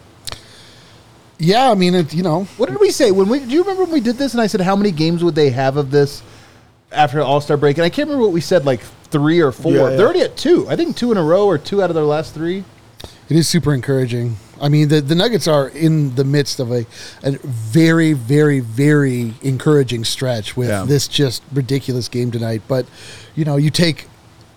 Yeah, I mean, it, you know, What did we say when we? Do you remember when we did this? And I said, how many games would they have of this after All Star break? And I can't remember what we said. Like three or four. Yeah, yeah. They're already at two. I think two in a row or two out of their last three. it is super encouraging. I mean, the, the Nuggets are in the midst of a, a very, very, very encouraging stretch with Yeah. this just ridiculous game tonight. But, you know, you take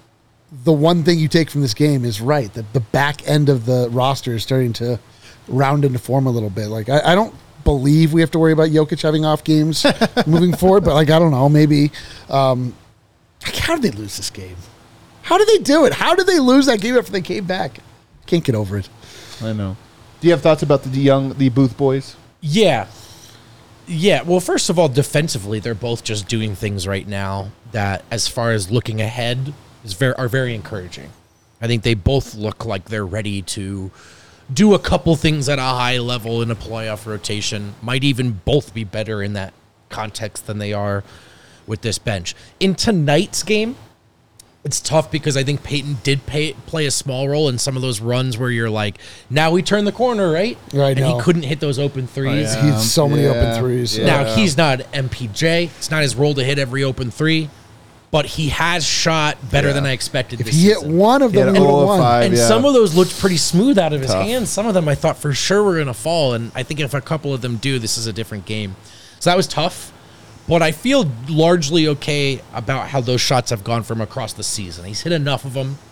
the one thing you take from this game is right. The, the back end of the roster is starting to round into form a little bit. Like, I, I don't believe we have to worry about Jokic having off games moving forward, but, like, I don't know, maybe. Um, like, how did they lose this game? How did they do it? How did they lose that game after they came back? Can't get over it. I know. Do you have thoughts about the young, the Booth boys? Yeah. Yeah. Well, first of all, defensively, they're both just doing things right now that, as far as looking ahead, is very are very encouraging. I think they both look like they're ready to do a couple things at a high level in a playoff rotation. Might even both be better in that context than they are with this bench. In tonight's game, it's tough because I think Peyton did pay, play a small role in some of those runs where you're like, now we turn the corner, right? Right. And he couldn't hit those open threes. He had so many Yeah. open threes. Yeah. Now, he's not M P J. It's not his role to hit every open three, but he has shot better Yeah. than I expected If this he hit season. one of He had them, he oh would of won. five. And yeah. some of those looked pretty smooth out of his Tough. hands. Some of them I thought for sure were going to fall, and I think if a couple of them do, this is a different game. So that was tough, but I feel largely okay about how those shots have gone from across the season. He's hit enough of them.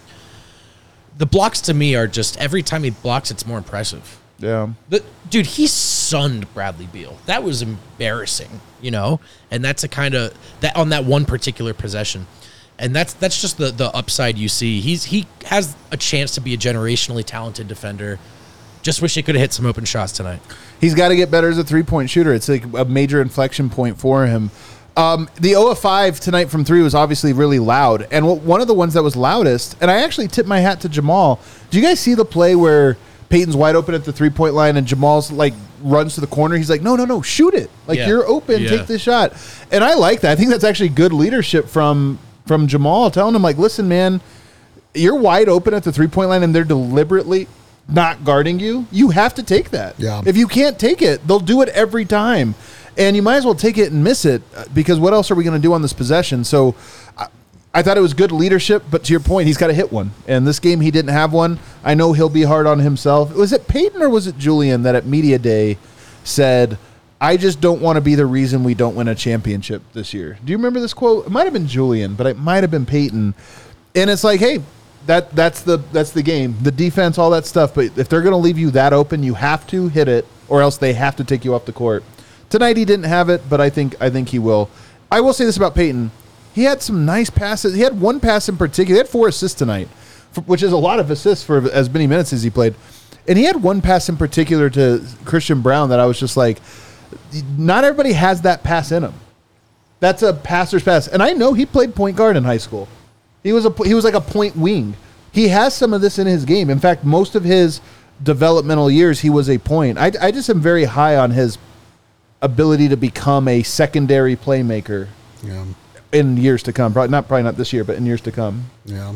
The blocks to me are just, every time he blocks, it's more impressive. Yeah. The, dude, he sunned Bradley Beal. That was embarrassing, you know? And that's a kind of, that on that one particular possession. And that's that's just the, the upside you see. He's He has a chance to be a generationally talented defender. Just wish he could have hit some open shots tonight. He's got to get better as a three-point shooter. It's like a major inflection point for him. Um, the zero of five tonight from three was obviously really loud. And w- one of the ones that was loudest, and I actually tipped my hat to Jamal. Do you guys see the play where Peyton's wide open at the three-point line and Jamal's like runs to the corner? He's like, no, no, no, shoot it. Like, Yeah. you're open, Yeah. take this shot. And I like that. I think that's actually good leadership from from Jamal, telling him, like, listen, man, you're wide open at the three-point line and they're deliberately not guarding you. You have to take that. Yeah. If you can't take it, they'll do it every time. And you might as well take it and miss it, because what else are we going to do on this possession? So I, I thought it was good leadership, but to your point, he's got to hit one. And this game, he didn't have one. I know he'll be hard on himself. Was it Peyton or was it Julian that at Media Day said, I just don't want to be the reason we don't win a championship this year? Do you remember this quote? It might have been Julian, but it might have been Peyton. And it's like, hey, that that's the that's the game, the defense, all that stuff. But if they're going to leave you that open, you have to hit it, or else they have to take you off the court. Tonight he didn't have it, but I think I think he will. I will say this about Peyton: he had some nice passes. He had one pass in particular. He had four assists tonight, for, which is a lot of assists for as many minutes as he played. And he had one pass in particular to Christian Brown that I was just like, not everybody has that pass in him. That's a passer's pass. And I know he played point guard in high school. He was a he was like a point wing. He has some of this in his game. In fact, most of his developmental years, he was a point. I, I just am very high on his ability to become a secondary playmaker Yeah. in years to come. Probably not probably not this year, but in years to come. Yeah.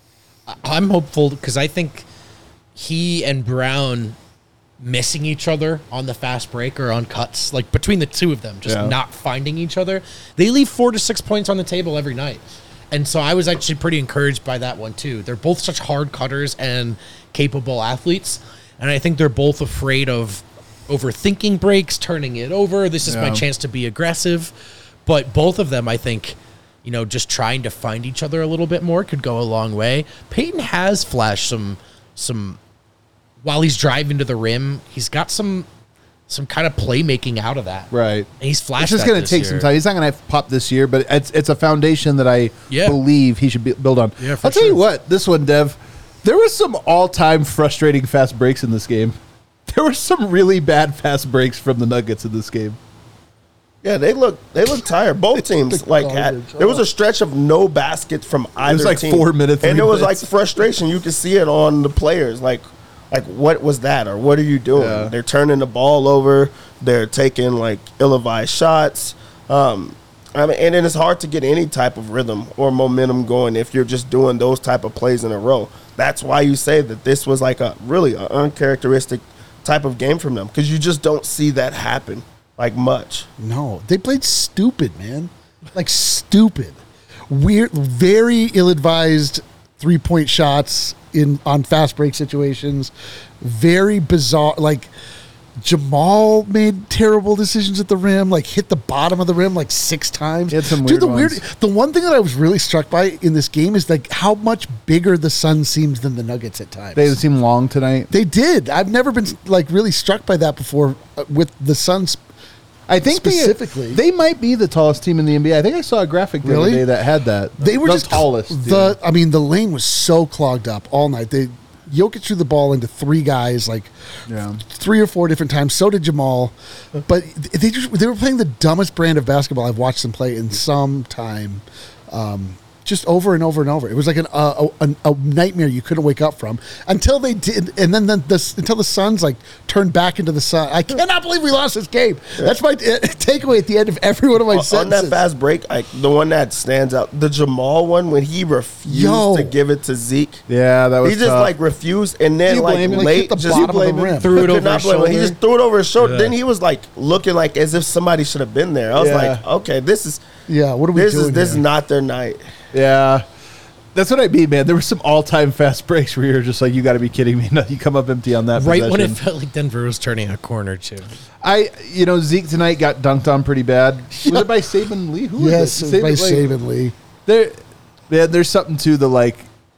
I'm hopeful because I think he and Brown missing each other on the fast break or on cuts, like between the two of them, just Yeah. not finding each other. They leave four to six points on the table every night. And so I was actually pretty encouraged by that one too. They're both such hard cutters and capable athletes. And I think they're both afraid of overthinking breaks, turning it over. This is my Yeah. chance to be aggressive. But both of them, I think, you know, just trying to find each other a little bit more could go a long way. Peyton has flashed some, some, while he's driving to the rim, he's got some, some kind of playmaking out of that. Right. And he's flashed. It's just that going to this take year. some time. He's not going to pop this year, but it's it's a foundation that I Yeah. believe he should be, build on. Yeah, for I'll tell you sure. what, this one, Dev, there was some all-time frustrating fast breaks in this game. There were some really bad fast breaks from the Nuggets in this game. Yeah, they look they look tired. Both teams like had garbage. there was a stretch of no baskets from either like team. four minutes, and three there was like minutes. frustration. You could see it on the players. Like, like what was that, or what are you doing? Yeah. They're turning the ball over. They're taking like ill-advised shots. Um, I mean, and then it's hard to get any type of rhythm or momentum going if you're just doing those type of plays in a row. That's why you say that this was like a really an uncharacteristic type of game from them, because you just don't see that happen like much. No, they played stupid, man. Like stupid, weird, very ill-advised three-point shots in on fast break situations. Very bizarre. Like Jamal made terrible decisions at the rim. Like hit the bottom of the rim like six times. He had some Dude, weird the weird. ones. The one thing that I was really struck by in this game is like how much bigger the Sun seems than the Nuggets at times. They seem long tonight. They did. I've never been like really struck by that before uh, with the Suns. I think they- Specifically. they, might be the tallest team in the N B A. I think I saw a graphic the Really? other day that had that. They were the just tallest. The yeah. I mean, the lane was so clogged up all night. They Jokic threw the ball into three guys, like Yeah. three or four different times. So did Jamal. But they just they were playing the dumbest brand of basketball I've watched them play in some time. Um, just over and over and over. It was like an, uh, a, a nightmare you couldn't wake up from until they did. And then the, the, until the Suns like turned back into the sun. I cannot believe we lost this game. That's my uh, takeaway at the end of every one of my on, sentences. on that fast break, like the one that stands out, the Jamal one when he refused Yo. to give it to Zeke. Yeah, that was He just tough. like refused, and then You like blame him? Like, late, hit the just bottom of the blame him. rim. Threw it Could over not his blame him. He shoulder. just threw it over his shoulder. Yeah. Then he was like looking like as if somebody should have been there. I was Yeah. like, okay, this is Yeah, what are we this doing is this is here? not their night. Yeah. That's what I mean, man. There were some all-time fast breaks where you're just like, you got to be kidding me. No, you come up empty on that Right when it possession. felt like Denver was turning a corner, too. I, you know, Zeke tonight got dunked on pretty bad. Was it by Saban Lee? Who was Yes, it? by Lee. Saban Lee. There, man, there's something to the, like,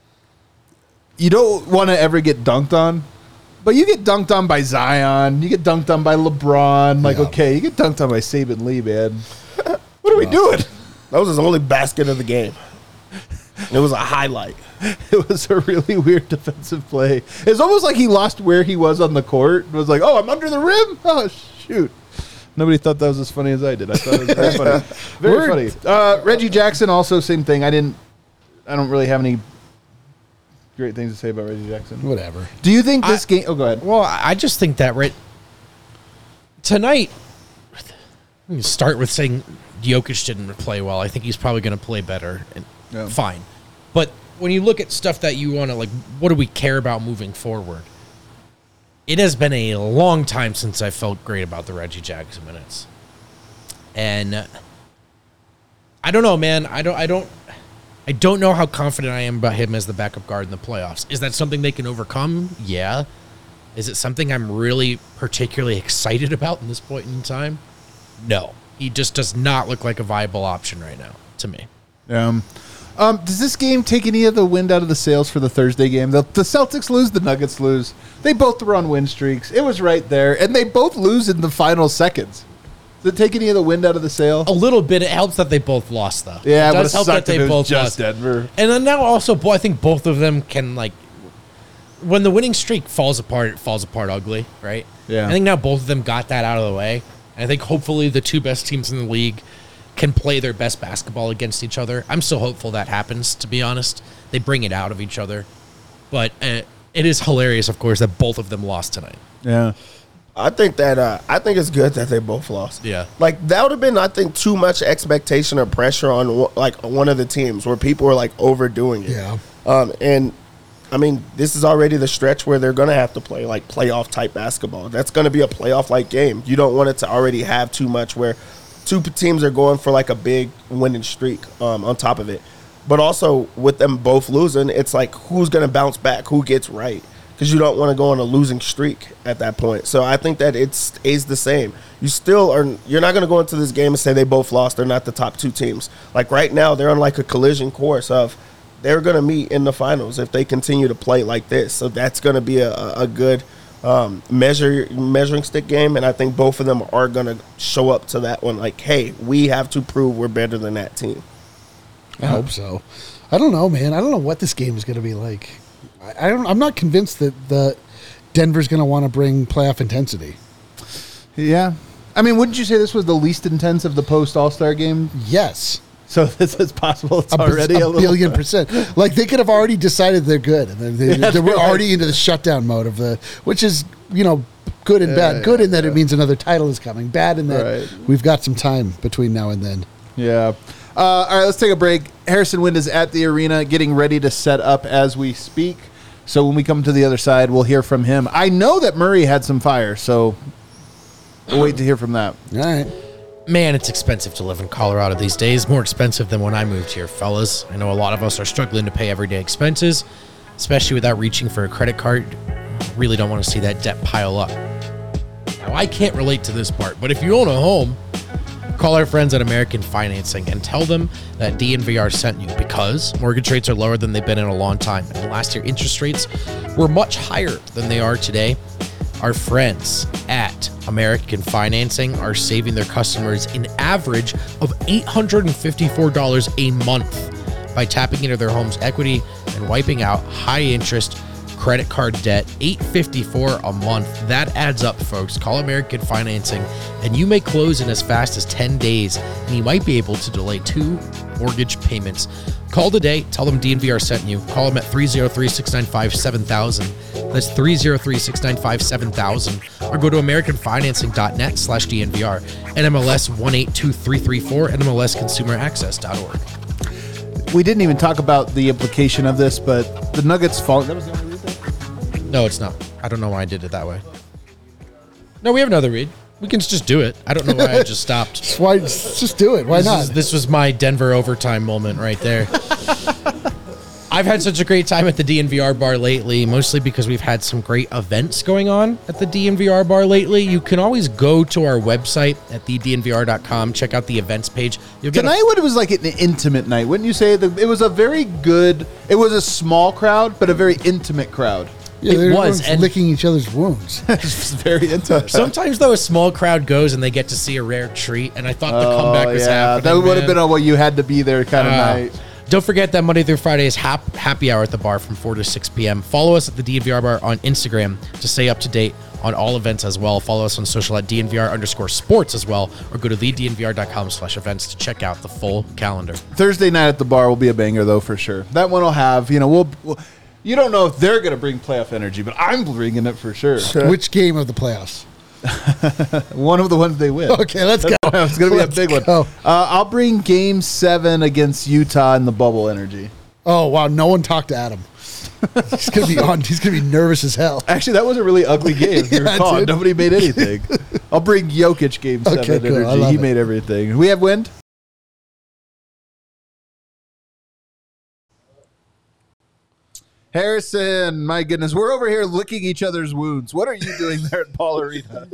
you don't want to ever get dunked on, but you get dunked on by Zion. You get dunked on by LeBron. Like, Yeah. okay, you get dunked on by Saban Lee, man. What are we doing? That was his only basket of the game. It was a highlight. It was a really weird defensive play. It's almost like he lost where he was on the court. It was like, oh, I'm under the rim? Oh, shoot. Nobody thought that was as funny as I did. I thought it was very funny. Very Word. funny. Uh, Reggie Jackson, also same thing. I didn't, I don't really have any great things to say about Reggie Jackson. Whatever. Do you think this I- game, oh, go ahead. Well, I I just think that right tonight, we can start with saying Jokic didn't play well. I think he's probably going to play better. And Yeah. Fine. But when you look at stuff that you want to, like, what do we care about moving forward? It has been a long time since I felt great about the Reggie Jackson minutes. And I don't know, man. I don't I don't I don't know how confident I am about him as the backup guard in the playoffs. Is that something they can overcome? Yeah. Is it something I'm really particularly excited about in this point in time? No. He just does not look like a viable option right now to me. Um, um, does this game take any of the wind out of the sails for the Thursday game? The, the Celtics lose, the Nuggets lose. They both were on win streaks. It was right there, and they both lose in the final seconds. Does it take any of the wind out of the sail? A little bit. It helps that they both lost, though. Yeah, it but does it help sucked that if they it was both just lost. Denver. And then now also, bo- I think both of them can, like, when the winning streak falls apart, it falls apart ugly, right? Yeah. I think now both of them got that out of the way. And I think hopefully the two best teams in the league can play their best basketball against each other. I'm still hopeful that happens, to be honest. They bring it out of each other. But uh, it is hilarious, of course, that both of them lost tonight. Yeah. I think that uh, I think it's good that they both lost. Yeah. like that would have been I think too much expectation or pressure on one- like one of the teams where people were like overdoing it. Yeah. Um, and I mean, this is already the stretch where they're gonna have to play like playoff type basketball. That's gonna be a playoff like game. You don't want it to already have too much where two p- teams are going for like a big winning streak um, on top of it. But also with them both losing, it's like who's gonna bounce back, who gets right. Because you don't want to go on a losing streak at that point. So I think that it stays the same. You still are. You're not going to go into this game and say they both lost. They're not the top two teams. Like right now, they're on like a collision course of they're going to meet in the finals if they continue to play like this. So that's going to be a, a good um, measure measuring stick game. And I think both of them are going to show up to that one. Like, hey, we have to prove we're better than that team. I hope so. I don't know, man. I don't know what this game is going to be like. I, I don't. I'm not convinced that the Denver's going to want to bring playoff intensity. Yeah. I mean, wouldn't you say this was the least intense of the post All Star game? Yes, So this is possible. It's a, baz- already a a, little billion percent. Like they could have already decided they're good, and they, they, they were already into the shutdown mode of the, which is you know good and bad. Yeah, Good yeah, in that yeah. it means another title is coming. Bad in that Right. we've got some time between now and then. Yeah. Uh, all right, let's take a break. Harrison Wind is at the arena getting ready to set up as we speak. So when we come to the other side, we'll hear from him. I know that Murray had some fire, so we'll wait to hear from that. All right. Man, it's expensive to live in Colorado these days. More expensive than when I moved here, fellas. I know a lot of us are struggling to pay everyday expenses, especially without reaching for a credit card. Really don't want to see that debt pile up. Now, I can't relate to this part, but if you own a home, call our friends at American Financing and tell them that D N V R sent you because mortgage rates are lower than they've been in a long time. And last year, interest rates were much higher than they are today. Our friends at American Financing are saving their customers an average of eight hundred fifty-four dollars a month by tapping into their home's equity and wiping out high-interest credit card debt, eight fifty-four a month. That adds up, folks. Call American Financing, and you may close in as fast as ten days, and you might be able to delay two mortgage payments. Call today. Tell them D N V R sent you. Call them at three oh three, six nine five, seven thousand. That's three oh three, six nine five, seven thousand. Or go to americanfinancing.net slash DNVR. N M L S one eight two three three four, N M L S consumer access dot org. We didn't even talk about the implication of this, but the Nuggets fall. That was the only read. No, it's not. I don't know why I did it that way. No, we have another read. We can just do it. I don't know why I just stopped. Just why? Just do it. Why this not? Is, this was my Denver overtime moment right there. I've had such a great time at the D N V R bar lately, mostly because we've had some great events going on at the D N V R bar lately. You can always go to our website at the D N V R dot com, check out the events page. You'll get Tonight a, it was like an intimate night, wouldn't you say? The, it was a very good. It was a small crowd, but a very intimate crowd. Yeah, It they was, were and- licking each other's wounds. It was very intimate. Sometimes, though, a small crowd goes and they get to see a rare treat, and I thought the comeback was happening. that would have man. been a well, you had to be there kind of Uh, night. Don't forget that Monday through Friday is hap- happy hour at the bar from four to six p.m. Follow us at the D N V R bar on Instagram to stay up to date on all events as well. Follow us on social at D N V R underscore sports as well, or go to the D N V R dot com slash events to check out the full calendar. Thursday night at the bar will be a banger, though, for sure. That one will have, you know, we'll. we'll you don't know if they're going to bring playoff energy, but I'm bringing it for sure. Which game of the playoffs? One of the ones they win. Okay, let's go. It's going to be a Let's big one. go. Uh, I'll bring game seven against Utah in the bubble energy. Oh wow, no one talked to Adam. He's gonna be on. He's gonna be nervous as hell. Actually, that was a really ugly game. If you Yeah, recall, dude. nobody made anything. I'll bring Jokic game seven Okay, cool. I energy. love He it. made everything. We have wind. Harrison, my goodness, we're over here licking each other's wounds. What are you doing there at Paul Arena?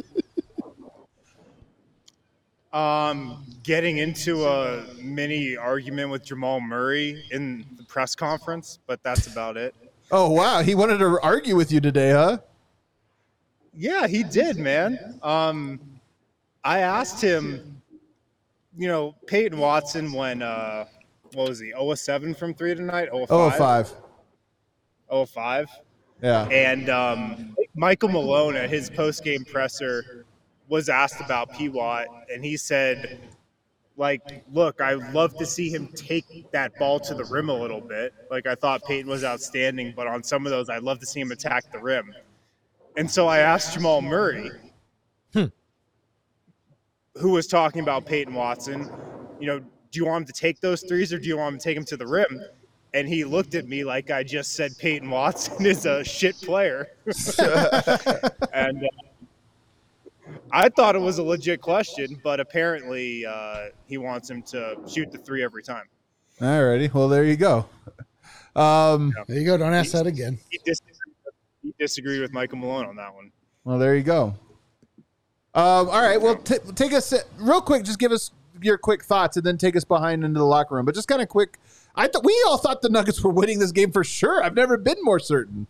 Um, getting into a mini argument with Jamal Murray in the press conference, but that's about it. Oh wow, he wanted to argue with you today, huh? Yeah, he did, man. Um, I asked him, you know, Peyton Watson when uh, what was he? oh seven from three tonight. oh Oh five. five. oh five. Yeah. And um, Michael Malone at his post-game presser was asked about P. Watt, and he said, like, look, I love to see him take that ball to the rim a little bit. Like, I thought Peyton was outstanding, but on some of those, I'd love to see him attack the rim. And so I asked Jamal Murray, Hmm. who was talking about Peyton Watson, you know, do you want him to take those threes or do you want him to take him to the rim? And he looked at me like I just said Peyton Watson is a shit player. and uh, I thought it was a legit question, but apparently uh, he wants him to shoot the three every time. Alrighty. Well, there you go. Um, There you go. Don't ask that again. He disagreed, he disagreed with Michael Malone on that one. well, there you go. Um, all right. Well, t- take us real quick. Just give us your quick thoughts, and then take us behind into the locker room. But just kind of quick. I thought we all thought the Nuggets were winning this game for sure. I've never been more certain.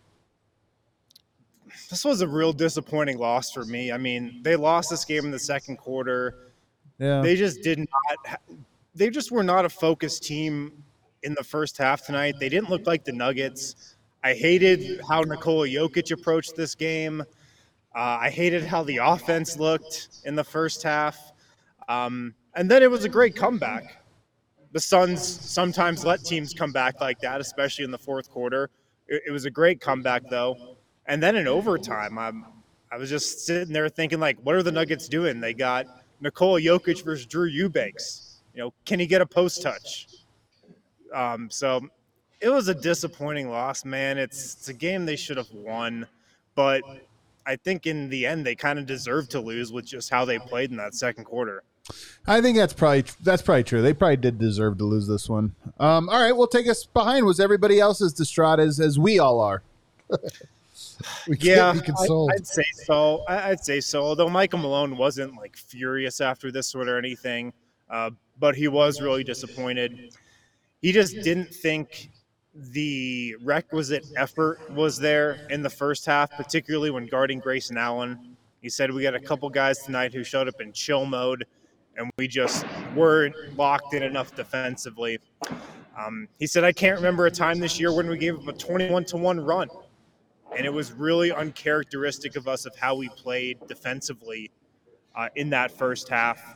This was a real disappointing loss for me. I mean, they lost this game in the second quarter. Yeah. They just did not – they just were not a focused team in the first half tonight. They didn't look like the Nuggets. I hated how Nikola Jokic approached this game. Uh, I hated how the offense looked in the first half. Um, and then it was a great comeback. The Suns sometimes let teams come back like that, especially in the fourth quarter. It, it was a great comeback, though. And then in overtime, I'm, I was just sitting there thinking, like, what are the Nuggets doing? They got Nikola Jokic versus Drew Eubanks. You know, can he get a post touch? Um, so it was a disappointing loss, man. It's, it's a game they should have won. But I think in the end, they kind of deserved to lose with just how they played in that second quarter. I think that's probably that's probably true. They probably did deserve to lose this one. Um, all right, well, take us behind. Was everybody else as distraught as, as we all are? We can't Yeah, be consoled. I, I'd say so. I, I'd say so. Although Michael Malone wasn't like furious after this one or anything, uh, but he was really disappointed. He just didn't think the requisite effort was there in the first half, particularly when guarding Grayson Allen. He said we got a couple guys tonight who showed up in chill mode, and we just weren't locked in enough defensively. Um, he said, I can't remember a time this year when we gave him a twenty-one to one run. and it was really uncharacteristic of us of how we played defensively uh, in that first half.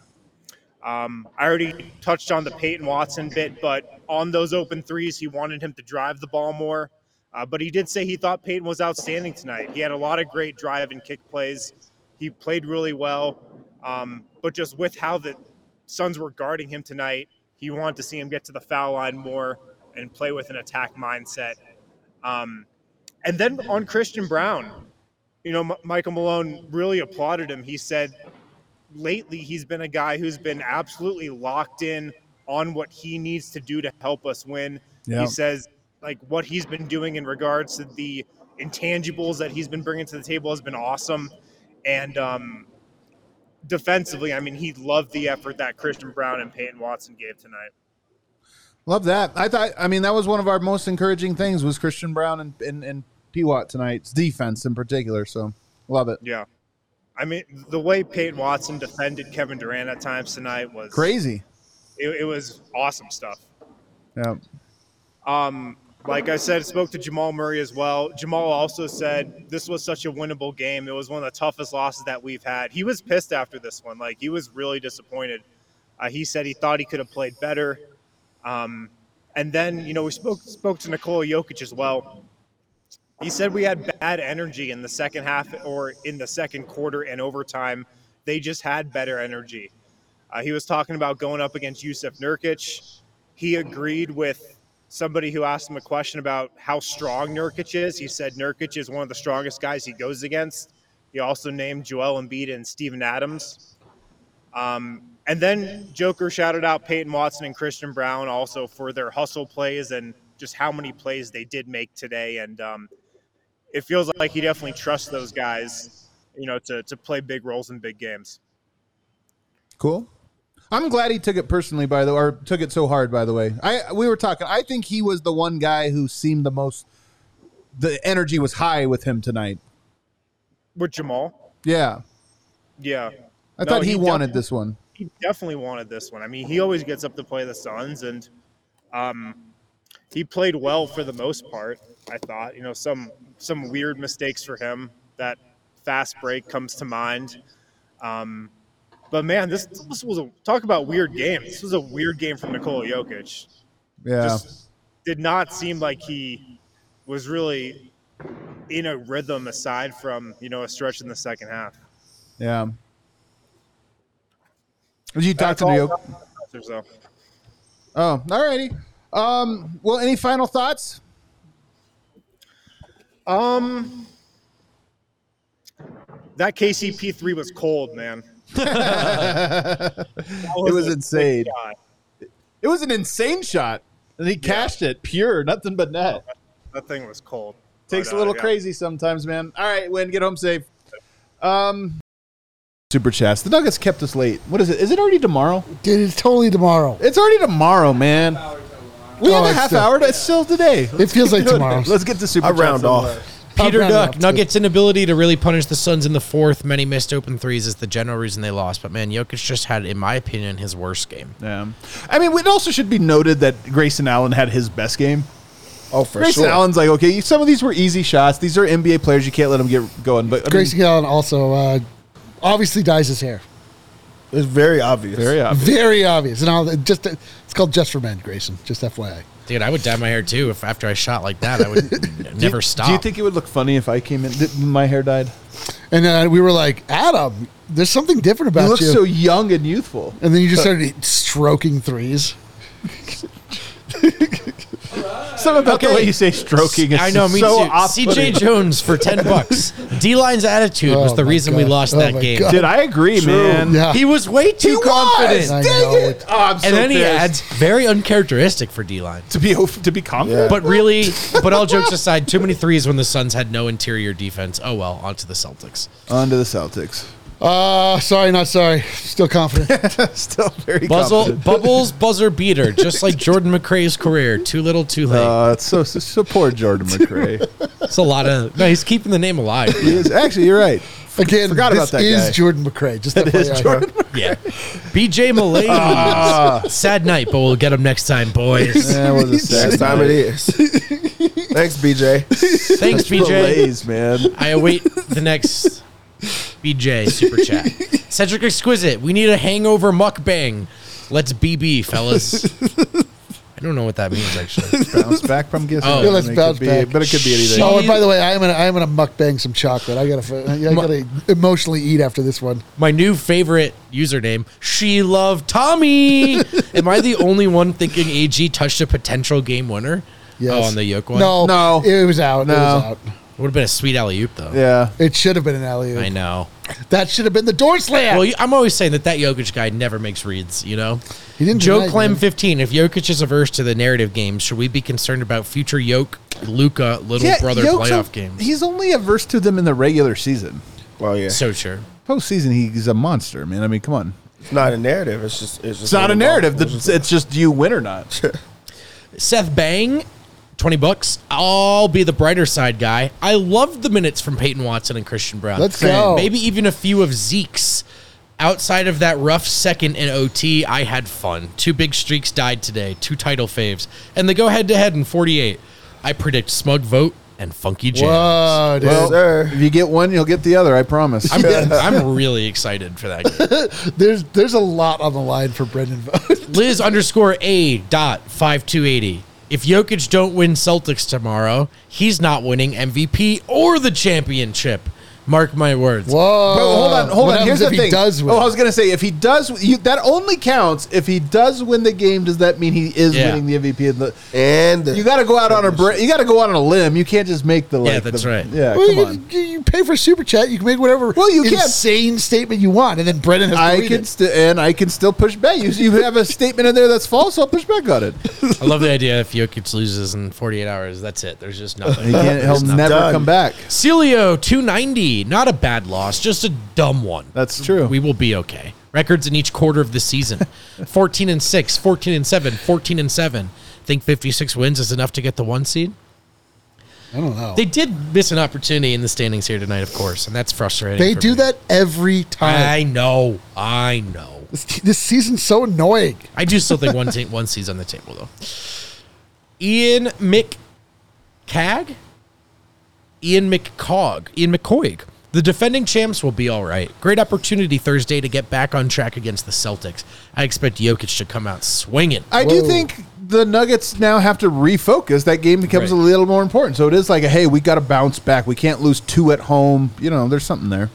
Um, I already touched on the Peyton Watson bit, but on those open threes, he wanted him to drive the ball more. Uh, but he did say he thought Peyton was outstanding tonight. He had a lot of great drive and kick plays. He played really well. Um, but just with how the Suns were guarding him tonight, he wanted to see him get to the foul line more and play with an attack mindset. Um, and then on Christian Braun, you know, M- Michael Malone really applauded him. He said, lately, he's been a guy who's been absolutely locked in on what he needs to do to help us win. Yeah. He says, like, what he's been doing in regards to the intangibles that he's been bringing to the table has been awesome. And um, defensively, I mean, he loved the effort that Christian Braun and Peyton Watson gave tonight. Love that. I thought, I mean, that was one of our most encouraging things was Christian Braun and, and, and P. Watt tonight's defense in particular. So love it. Yeah. I mean, the way Peyton Watson defended Kevin Durant at times tonight was Crazy. It, it was awesome stuff. Yeah. Um, like I said, spoke to Jamal Murray as well. Jamal also said this was such a winnable game. It was one of the toughest losses that we've had. He was pissed after this one. Like, he was really disappointed. Uh, he said he thought he could have played better. Um, and then, you know, we spoke spoke to Nikola Jokic as well. He said we had bad energy in the second half or in the second quarter and overtime. They just had better energy. Uh, he was talking about going up against Yusuf Nurkic. He agreed with somebody who asked him a question about how strong Nurkic is. He said Nurkic is one of the strongest guys he goes against. He also named Joel Embiid and Steven Adams. Um, and then Joker shouted out Peyton Watson and Christian Braun also for their hustle plays and just how many plays they did make today. And um, it feels like he definitely trusts those guys, you know, to, to play big roles in big games. Cool. I'm glad he took it personally, by the way, or took it so hard, by the way. I we were talking. I think he was the one guy who seemed the most. The energy was high with him tonight. With Jamal? Yeah, Yeah. I No, thought he, he wanted definitely- this one. He definitely wanted this one. I mean, he always gets up to play the Suns, and um, he played well for the most part, I thought. You know, some some weird mistakes for him. That fast break comes to mind. Um, but, man, this, this was a – talk about weird game. This was a weird game from Nikola Jokic. Yeah, Just did not seem like he was really in a rhythm aside from, you know, a stretch in the second half. yeah. Did you talk That's to the all- Jokic? So. Oh, alrighty. Um, well, any final thoughts? Um, that K C P three was cold, man. That It was a insane. good shot. It was an insane shot, and he cashed it pure, nothing but net. That thing was cold. Takes But, a little uh, yeah. crazy sometimes, man. All right, Win, get home safe. Um, Super chats. The Nuggets kept us late. What is it? Is it already tomorrow? Dude, it's totally tomorrow. It's already tomorrow, man. We Oh, have a it's half still- hour. It's still today. It feels like Let's do tomorrow. Let's get to super I chats. round over. off. Peter round it Duck, up, too. Nuggets' inability to really punish the Suns in the fourth, many missed open threes is the general reason they lost. But, man, Jokic just had, in my opinion, his worst game. Yeah. I mean, it also should be noted that Grayson Allen had his best game. Oh, for Grayson sure. Allen's like, okay, some of these were easy shots. These are N B A players. You can't let them get going. But I mean, Grayson Allen also uh, obviously dyes his hair. It's very obvious. very obvious. Very obvious. And all just it's called Just for Men, Grayson. Just F Y I. Dude, I would dye my hair, too. If after I shot like that, I would never stop. Do you think it would look funny if I came in? Did my hair dyed? And uh, we were like, Adam, there's something different about You you. look so young and youthful. and then you just started stroking threes. Something about the Okay. way you say stroking is I know, me so too. off-putting. C J Jones for ten bucks. D-Line's attitude was Oh the my reason we God. lost Oh that my game. God. Did I agree, man? Yeah. He was way too He confident. was. I Dang know. it! Oh, I'm so And then he pissed. adds, very uncharacteristic for D-line. to be to be confident. But really, but all jokes aside, too many threes when the Suns had no interior defense. Oh well, on to the Celtics. On to the Celtics. Uh, sorry, not sorry. Still confident. Still very Buzzle, confident. Bubbles, buzzer beater, just like Jordan McRae's career. Too little, too late. Uh, it's so, so so poor Jordan McRae. It's a lot of. No, he's keeping the name alive. He is actually. You're right. Again, Forgot this about that is guy. Jordan McRae. Just It is F Y I. Jordan. Yeah. B J Malay. Ah. Sad night, but we'll get him next time, boys. That was a sad That's time night. it is. Thanks, B J. Thanks, B J. Fillets, man. I await the next B J super chat. Cedric Exquisite, we need a hangover mukbang. Let's B B, fellas. I don't know what that means, actually. Bounce back from guessing. Oh. I Yeah, let's mean, it bounce could be- back. But it could be anything. She- Oh, and by the way, I'm gonna I'm gonna mukbang some chocolate. I gotta I gotta emotionally eat after this one. My new favorite username, She Love Tommy. Am I the only one thinking A G touched a potential game winner? Yes. Oh, on the yoke one? No, No. it was out. It No. was out. Would have been a sweet alley-oop, though. Yeah. It should have been an alley. I know. That should have been the door slam. Well, I'm always saying that that Jokic guy never makes reads, you know? He didn't Joe deny it, Clem man. fifteen, if Jokic is averse to the narrative games, should we be concerned about future Joke, Luca, little brother Jokic, playoff games? He's only averse to them in the regular season. Well, yeah. So sure. Postseason, he's a monster, man. I mean, come on. It's not a narrative. It's just. It's, just It's not a narrative. It's It's, just- it's just do you win or not. Seth Bang, twenty bucks. I'll be the brighter side guy. I loved the minutes from Peyton Watson and Christian Brown. Let's go. Maybe even a few of Zeke's. Outside of that rough second in O T, I had fun. Two big streaks died today, two title faves, and they go head to head in forty-eight. I predict Smug Vote and Funky Jams. Whoa, dude. Well, sir. If you get one, you'll get the other. I promise. I'm, I'm really excited for that game. there's there's a lot on the line for Brendan Vogt. Liz underscore A dot five two eighty. If Jokic don't win Celtics tomorrow, he's not winning M V P or the championship. Mark my words. Whoa. But hold on, hold What on. Here's happens the if he thing. does win? Oh, I was gonna say if he does, you, that only counts if he does win the game. Does that mean he is Yeah. winning the M V P? In the, And the- you got to go out on a br- you got to go out on a limb. You can't just make the like. Yeah, that's the- right. Yeah, Well, come you, on. you, you pay for super chat. You can make whatever Well, you can. insane statement you want, and then Brendan has to I read can it. st- and I can still push back. You, you have a statement in there that's false. I'll push back on it. I love the idea if Jokic loses in forty-eight hours, that's it. There's just nothing. He can't. He'll There's nothing. never Done. come back. Celio two ninety, not a bad loss, just a dumb one. That's true. We will be okay. Records in each quarter of the season: fourteen and six, fourteen and seven, fourteen and seven. Think fifty-six wins is enough to get the one seed? I don't know. They They, did miss an opportunity in the standings here tonight, of course, and that's frustrating. for do me. that every time. I know. I know. This, this season's so annoying. I do still think one team, one seed's on the table though. Ian McCag, Ian McCog, Ian McCoig. The defending champs will be all right. Great opportunity Thursday to get back on track against the Celtics. I expect Jokic to come out swinging. I do Whoa. think the Nuggets now have to refocus. That game becomes Right. a little more important. So it is like, a, hey, we got to bounce back. We can't lose two at home. You know, there's something there.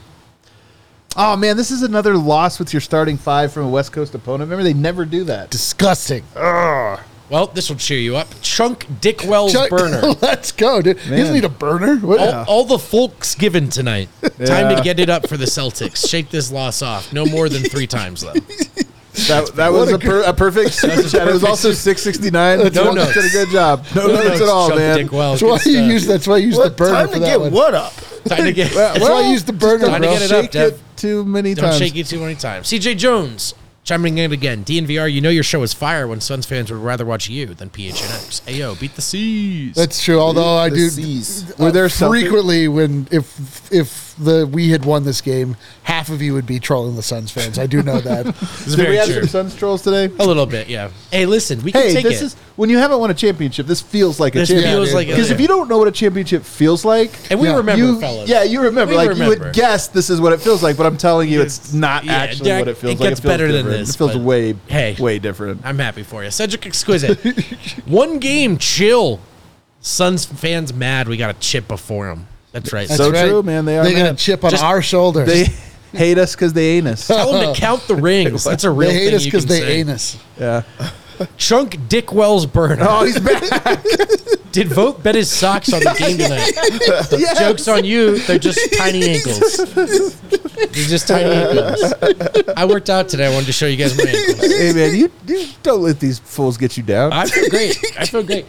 Oh man, this is another loss with your starting five from a West Coast opponent. Remember, they never do that. Disgusting. Well, this will cheer you up. Chunk Dickwell's Chuck- burner. Let's go, dude. He Man. doesn't need a burner. What? All, all the folks given tonight. Time Yeah. to get it up for the Celtics. Shake this loss off. No more than three times, though. That, that was a a, per, a perfect super chat. It was also six sixty-nine. No Chunk notes. did a good job. No, notes at all, Chunk man. Dickwell. That's why good you stuff. use. That's why you use the What, burner time for to that get one. what up? Time to get. That's why I use the burner, Time to bro. get it up, Shake Dev. it too many Don't times. shake it too many times. C J Jones chiming in again. D N V R, you know your show is fire when Suns fans would rather watch you than P H N X. Ayo, beat the C's. That's true. Although I The do C's. uh, Were there something- frequently when if if the we had won this game, half of you would be trolling the Suns fans. I do know that. It's Did very we have true. some Suns trolls today? A little bit, yeah. Hey, listen, we can Hey, take this it. is when you haven't won a championship. This feels like a This championship. feels dude. like a- Because if you don't know what a championship feels like, and we Yeah. remember, you, fellas. yeah, you remember. We like you remember. would guess this is what it feels like, but I'm telling you, it's not Yeah, actually Jack, what it feels it like. gets it feels better than different. this, It feels but- way, Hey. way different. I'm happy for you. Cedric Exquisite. One game, chill. Suns fans mad. We got a chip before them. That's right. That's So right. true, man. They are They got a mad. chip on Just- our shoulder. They hate us because they ain't us. Tell them to count the rings. That's a real They hate thing us you because can they say. ain't us. Yeah. Chunk Dickwell's burner. Oh, he's back. Did Vote bet his socks on the game tonight? Yes. Joke's on you. They're just tiny ankles. They're just tiny ankles. I worked out today. I wanted to show you guys my ankles. Hey, man, you, you don't let these fools get you down. I feel great. I feel great.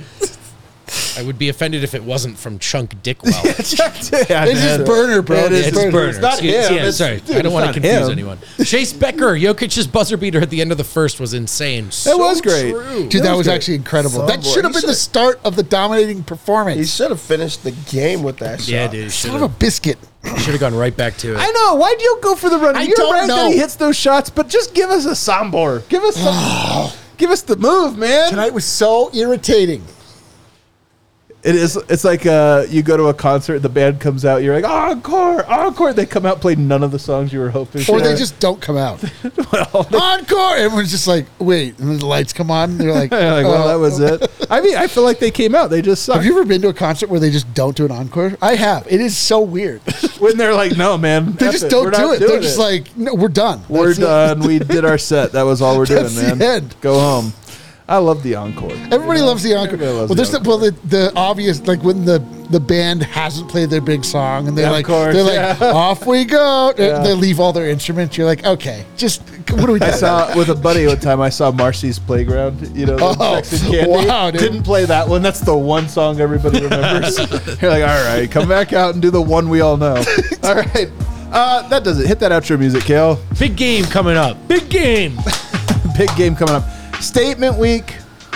I would be offended if it wasn't from Chunk Dickwell. Yeah, It's man. his burner, bro. Yeah, it It's is. his It's burner. burner. It's not Excuse- him. Yeah, It's- sorry. dude, I don't it's want to not confuse him. anyone. Chase Becker, Jokic's buzzer beater at the end of the first was insane. So was great. true. Dude, That that was was great. actually incredible. Some That boy. should have He been the should- start of the dominating performance. He should have finished the game with that shot. Yeah, dude. Son Should of a have biscuit. gone right back to it. I know. Why'd you go for the run? I You're don't right know. that he hits those shots, but just give us a Sombor. Give us some. Give us the move, man. Tonight was so irritating. It is. It's like uh, you go to a concert, the band comes out, you're like encore, encore. They come out, play none of the songs you were hoping for, or they just don't come out. well, they, Encore. Everyone's just like, wait, and then the lights come on. And they're like, You're like, well, uh, that was it. I mean, I feel like they came out. They just suck. Have you ever been to a concert where they just don't do an encore? I have. It is so weird. When they're like, no, man, They F just it. don't We're do not it. They're doing just it. like, no, we're done. we're That's it. done. We did our set. That was all we're doing, That's man. the end. Go home. I love the encore. Everybody You know? loves the encore. Everybody loves Well, there's the the, well the, the obvious, like when the, the band hasn't played their big song and they're Yeah, of like, course, they're like, yeah. off we go. They- Yeah. They leave all their instruments. You're like, okay, just what do we do? I saw with a buddy one time. I saw Marcy's Playground. You know, the Oh, Sex and Candy. wow, dude. Didn't play that one. That's the one song everybody remembers. You're like, all right, come back out and do the one we all know. All right, uh, that does it. Hit that outro music, Kale. Big game coming up. Big game. Big game coming up. Statement week.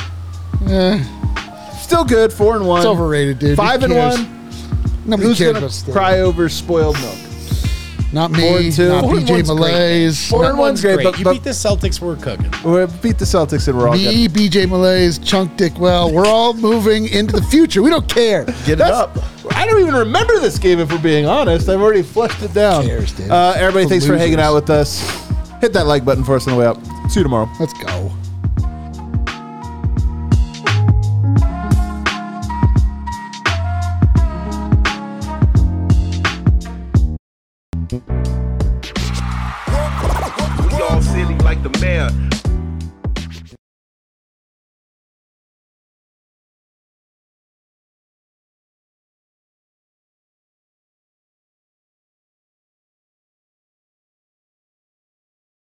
Still good. Four and one. It's overrated, dude. Who Five and cares? one. Nobody Who's cares gonna about State. cry over spoiled milk? Not Four me. and two. Not Four B and J one's great. Malays. Four not and one's great, Great. but, You but beat the Celtics. We're cooking. we beat the Celtics and we're all Me, good. B J Malays, Chunk Dickwell. We're all moving into the future. We don't care. Get it That's- up. I don't even remember this game if we're being honest. I've already fleshed it down. Who cares, dude? Uh, everybody, The thanks for hanging losers. out with us. Hit that like button for us on the way up. See you tomorrow. Let's go.